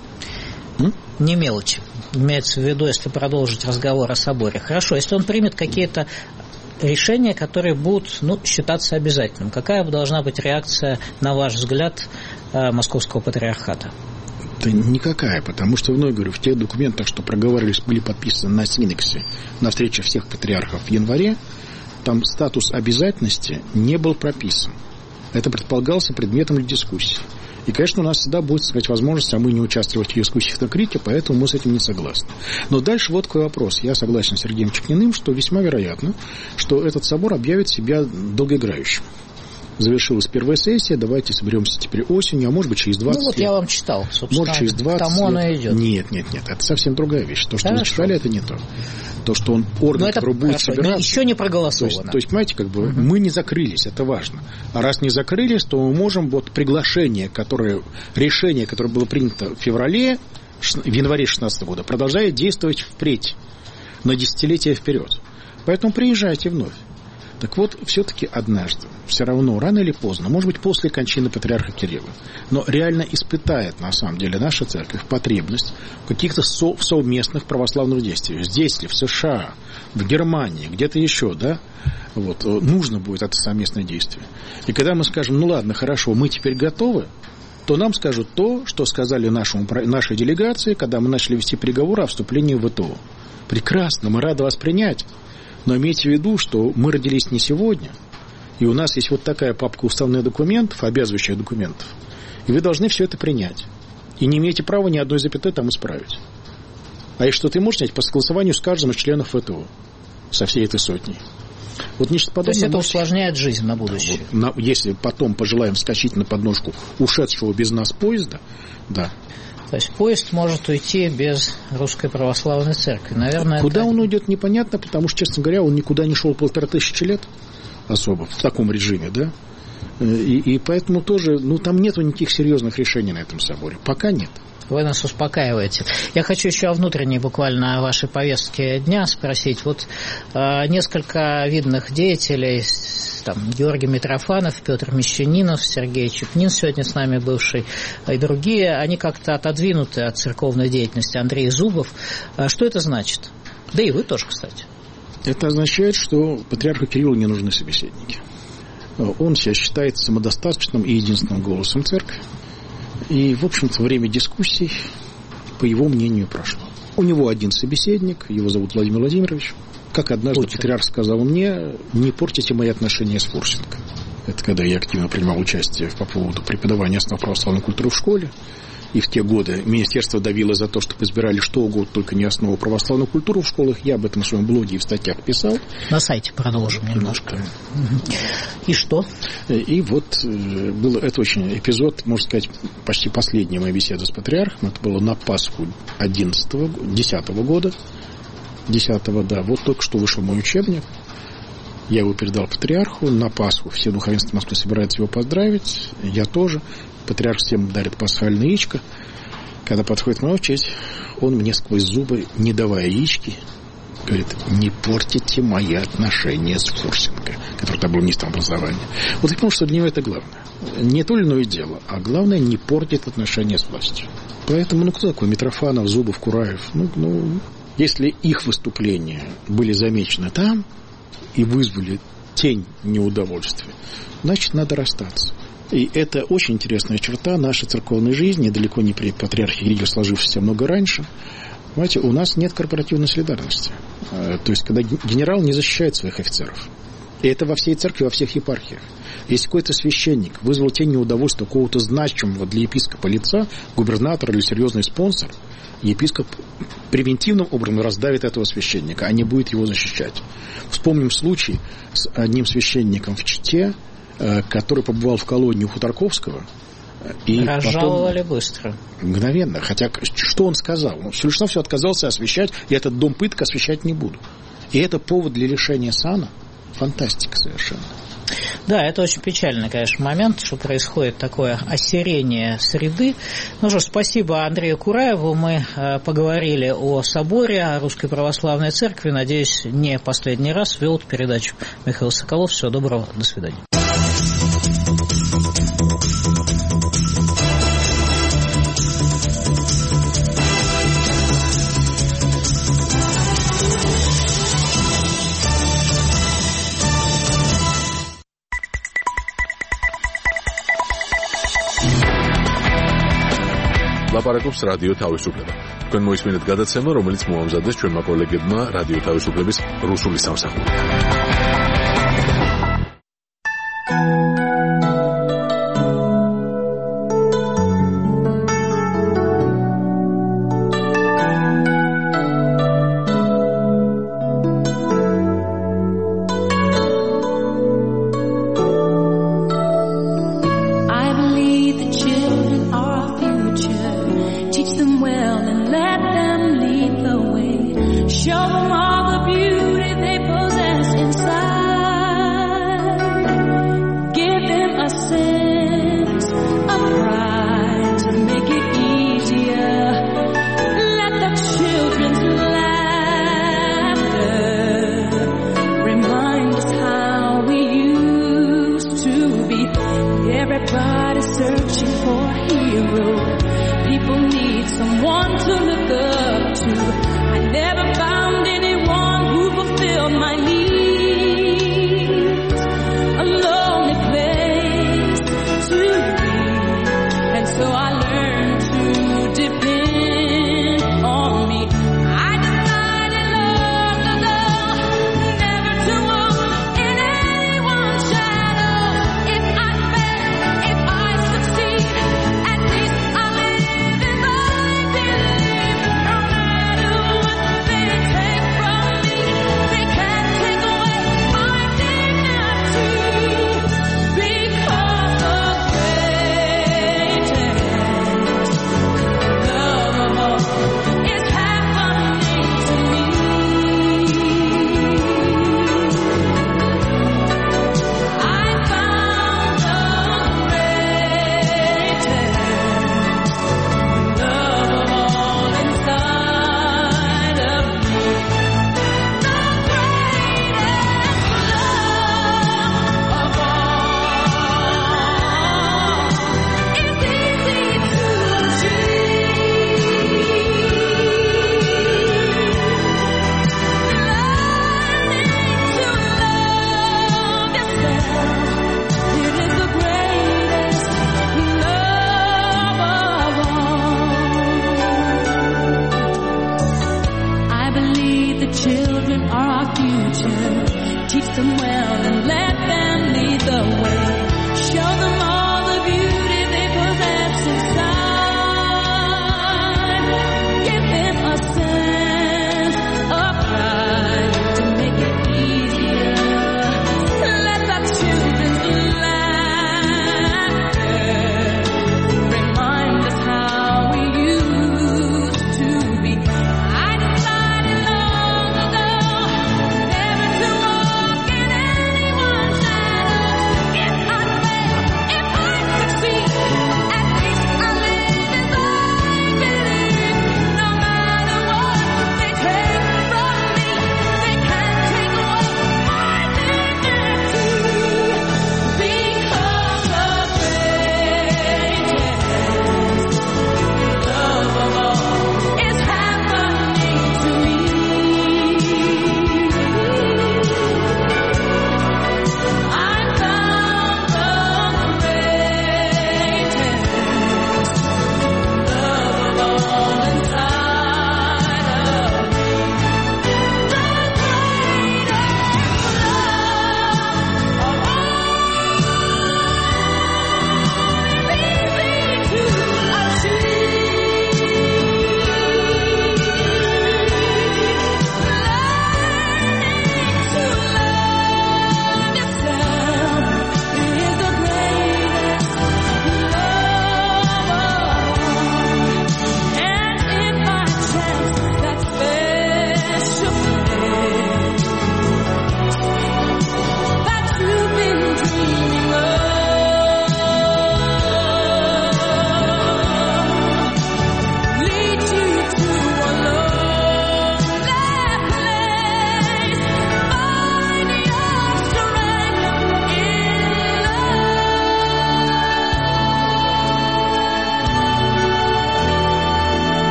М? Не мелочи. Имеется в виду, если продолжить разговор о соборе. Хорошо, если он примет какие-то решения, которые будут, ну, считаться обязательным, какая должна быть реакция, на ваш взгляд, Московского патриархата? Да никакая, потому что, вновь говорю, в тех документах, что проговаривались, были подписаны на Синексе, на встрече всех патриархов в январе, там статус обязательности не был прописан. Это предполагался предметом дискуссии. И, конечно, у нас всегда будет, сказать, возможность, а мы не участвовать в дискуссиях на Крите, поэтому мы с этим не согласны. Но дальше вот какой вопрос. Я согласен с Сергеем Чекниным, что весьма вероятно, что этот собор объявит себя долгоиграющим. Завершилась первая сессия, давайте соберемся теперь осенью, а может быть через двадцать лет. Ну вот лет. Я вам читал, собственно, может, через двадцать к тому лет. Оно идет. Нет, нет, нет, это совсем другая вещь. То, что Хорошо. вы читали, это не то. То, что он орган, это который будет хорошо. собираться. Еще не проголосовано. То есть, то есть понимаете, как бы угу. мы не закрылись, это важно. А раз не закрылись, то мы можем вот приглашение, которое, решение, которое было принято в феврале, в январе шестнадцатого года, продолжает действовать впредь, на десятилетия вперед. Поэтому приезжайте вновь. Так вот, все-таки однажды, все равно, рано или поздно, может быть, после кончины патриарха Кирилла, но реально испытает, на самом деле, наша церковь потребность в каких-то со- совместных православных действиях. Здесь ли, в США, в Германии, где-то еще, да, вот, нужно будет это совместное действие. И когда мы скажем, ну ладно, хорошо, мы теперь готовы, то нам скажут то, что сказали нашему, нашей делегации, когда мы начали вести переговоры о вступлении в ВТО. Прекрасно, мы рады вас принять. Но имейте в виду, что мы родились не сегодня, и у нас есть вот такая папка уставных документов, обязывающих документов, и вы должны все это принять. И не имеете права ни одной запятой там исправить. А и что ты можешь снять по согласованию с каждым из членов ВТО, со всей этой сотней. Вот нечто подобное. То есть это может... усложняет жизнь на будущее. Вот, на, если потом пожелаем вскочить на подножку ушедшего без нас поезда, да. То есть поезд может уйти без Русской Православной Церкви. Наверное, куда это... он уйдет, непонятно, потому что, честно говоря, он никуда не шел полтора тысячи лет особо в таком режиме, да. И, и поэтому тоже, ну, там нет никаких серьезных решений на этом соборе. Пока нет. Вы нас успокаиваете. Я хочу еще о внутренней буквально о вашей повестке дня спросить. Вот э, несколько видных деятелей, там, Георгий Митрофанов, Петр Мещанинов, Сергей Чекнин, сегодня с нами бывший, и другие, они как-то отодвинуты от церковной деятельности. Андрей Зубов. А что это значит? Да и вы тоже, кстати. Это означает, что патриарху Кириллу не нужны собеседники. Он себя считает самодостаточным и единственным голосом церкви. И, в общем-то, время дискуссий, по его мнению, прошло. У него один собеседник, его зовут Владимир Владимирович. Как однажды Путин. Патриарх сказал мне, не портите мои отношения с Фурсенко. Это когда я активно принимал участие по поводу преподавания основ православной культуры в школе. И в те годы министерство давило за то, чтобы избирали что угодно, только не основу православной культуры в школах. Я об этом в своем блоге и в статьях писал. На сайте продолжим немножко. И что? И вот был это очень эпизод, можно сказать, почти последняя моя беседа с патриархом. Это было на Пасху одиннадцатого, десятого года. десятого, да. Вот только что вышел мой учебник. Я его передал патриарху. На Пасху все духовенство Москвы собираются его поздравить. Я тоже. Патриарх всем дарит пасхальное яичко. Когда подходит моя очередь, он мне сквозь зубы, не давая яички, говорит, не портите мои отношения с Фурсенко, который там был министром образования. Вот я понял, что для него это главное. Не то ли иное дело, а главное, не портить отношения с властью. Поэтому, ну, кто такой Митрофанов, Зубов, Кураев? Ну, ну, если их выступления были замечены там и вызвали тень неудовольствия, значит, надо расстаться. И это очень интересная черта нашей церковной жизни, далеко не при патриархе Кирилле, сложившейся много раньше. Понимаете, у нас нет корпоративной солидарности. То есть, когда генерал не защищает своих офицеров. И это во всей церкви, во всех епархиях. Если какой-то священник вызвал тень неудовольствия какого-то значимого для епископа лица, губернатора или серьезный спонсор, епископ превентивным образом раздавит этого священника, а не будет его защищать. Вспомним случай с одним священником в Чите. который побывал в колонии у Ходорковского. И разжаловали потом, быстро. Мгновенно. Хотя, что он сказал? Он все лишь все отказался освещать, я этот дом пыток освещать не буду. И это повод для лишения сана. Фантастика совершенно. Да, это очень печальный, конечно, момент, что происходит такое осирение среды. Ну что, спасибо Андрею Кураеву. Мы э, поговорили о соборе, о Русской Православной Церкви. Надеюсь, не последний раз. Вел эту передачу Михаил Соколов. Всего доброго. До свидания. ლაპარაკობს რადიო თავისუფლება. თქვენ მოისმინეთ გადაცემა, რომელიც მოამზადეს ჩვენმა კოლეგებმა რადიო თავისუფლების რუსული სამსახურით.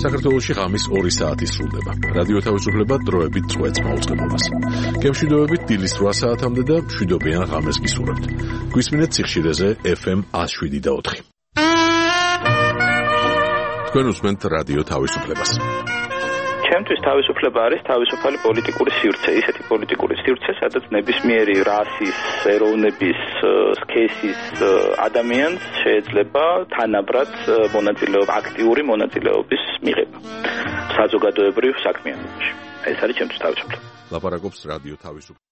საქართველოში ღამის ორი საათი სრულდება. რადიო თავისუფლება დროებით წვეთს მაუწყებლობას. გემშვიდობებით დილის რვა საათამდე და მშვიდობიან ღამეს გისურვებთ. გვისმინეთ სიხშირეზე ეფ ემ one oh seven point four. თქვენ უსმენთ რადიო თავისუფლებას. ჩემთვის თავისუფლება არის თავისუფალი პოლიტიკური სივრცე, ისეთი პოლიტიკური სივრცე, სადაც ნებისმიერი რასის, ეროვნების, სქესის ადამიანს შეიძლება თანაბრად მონაწილეობა, აქტიური მონაწილეობის მიღება საზოგადოებრივ საქმიანობაში. ეს არის ჩემთვის თავისუფლება. ლაპარაკობს რადიო თავისუფლება.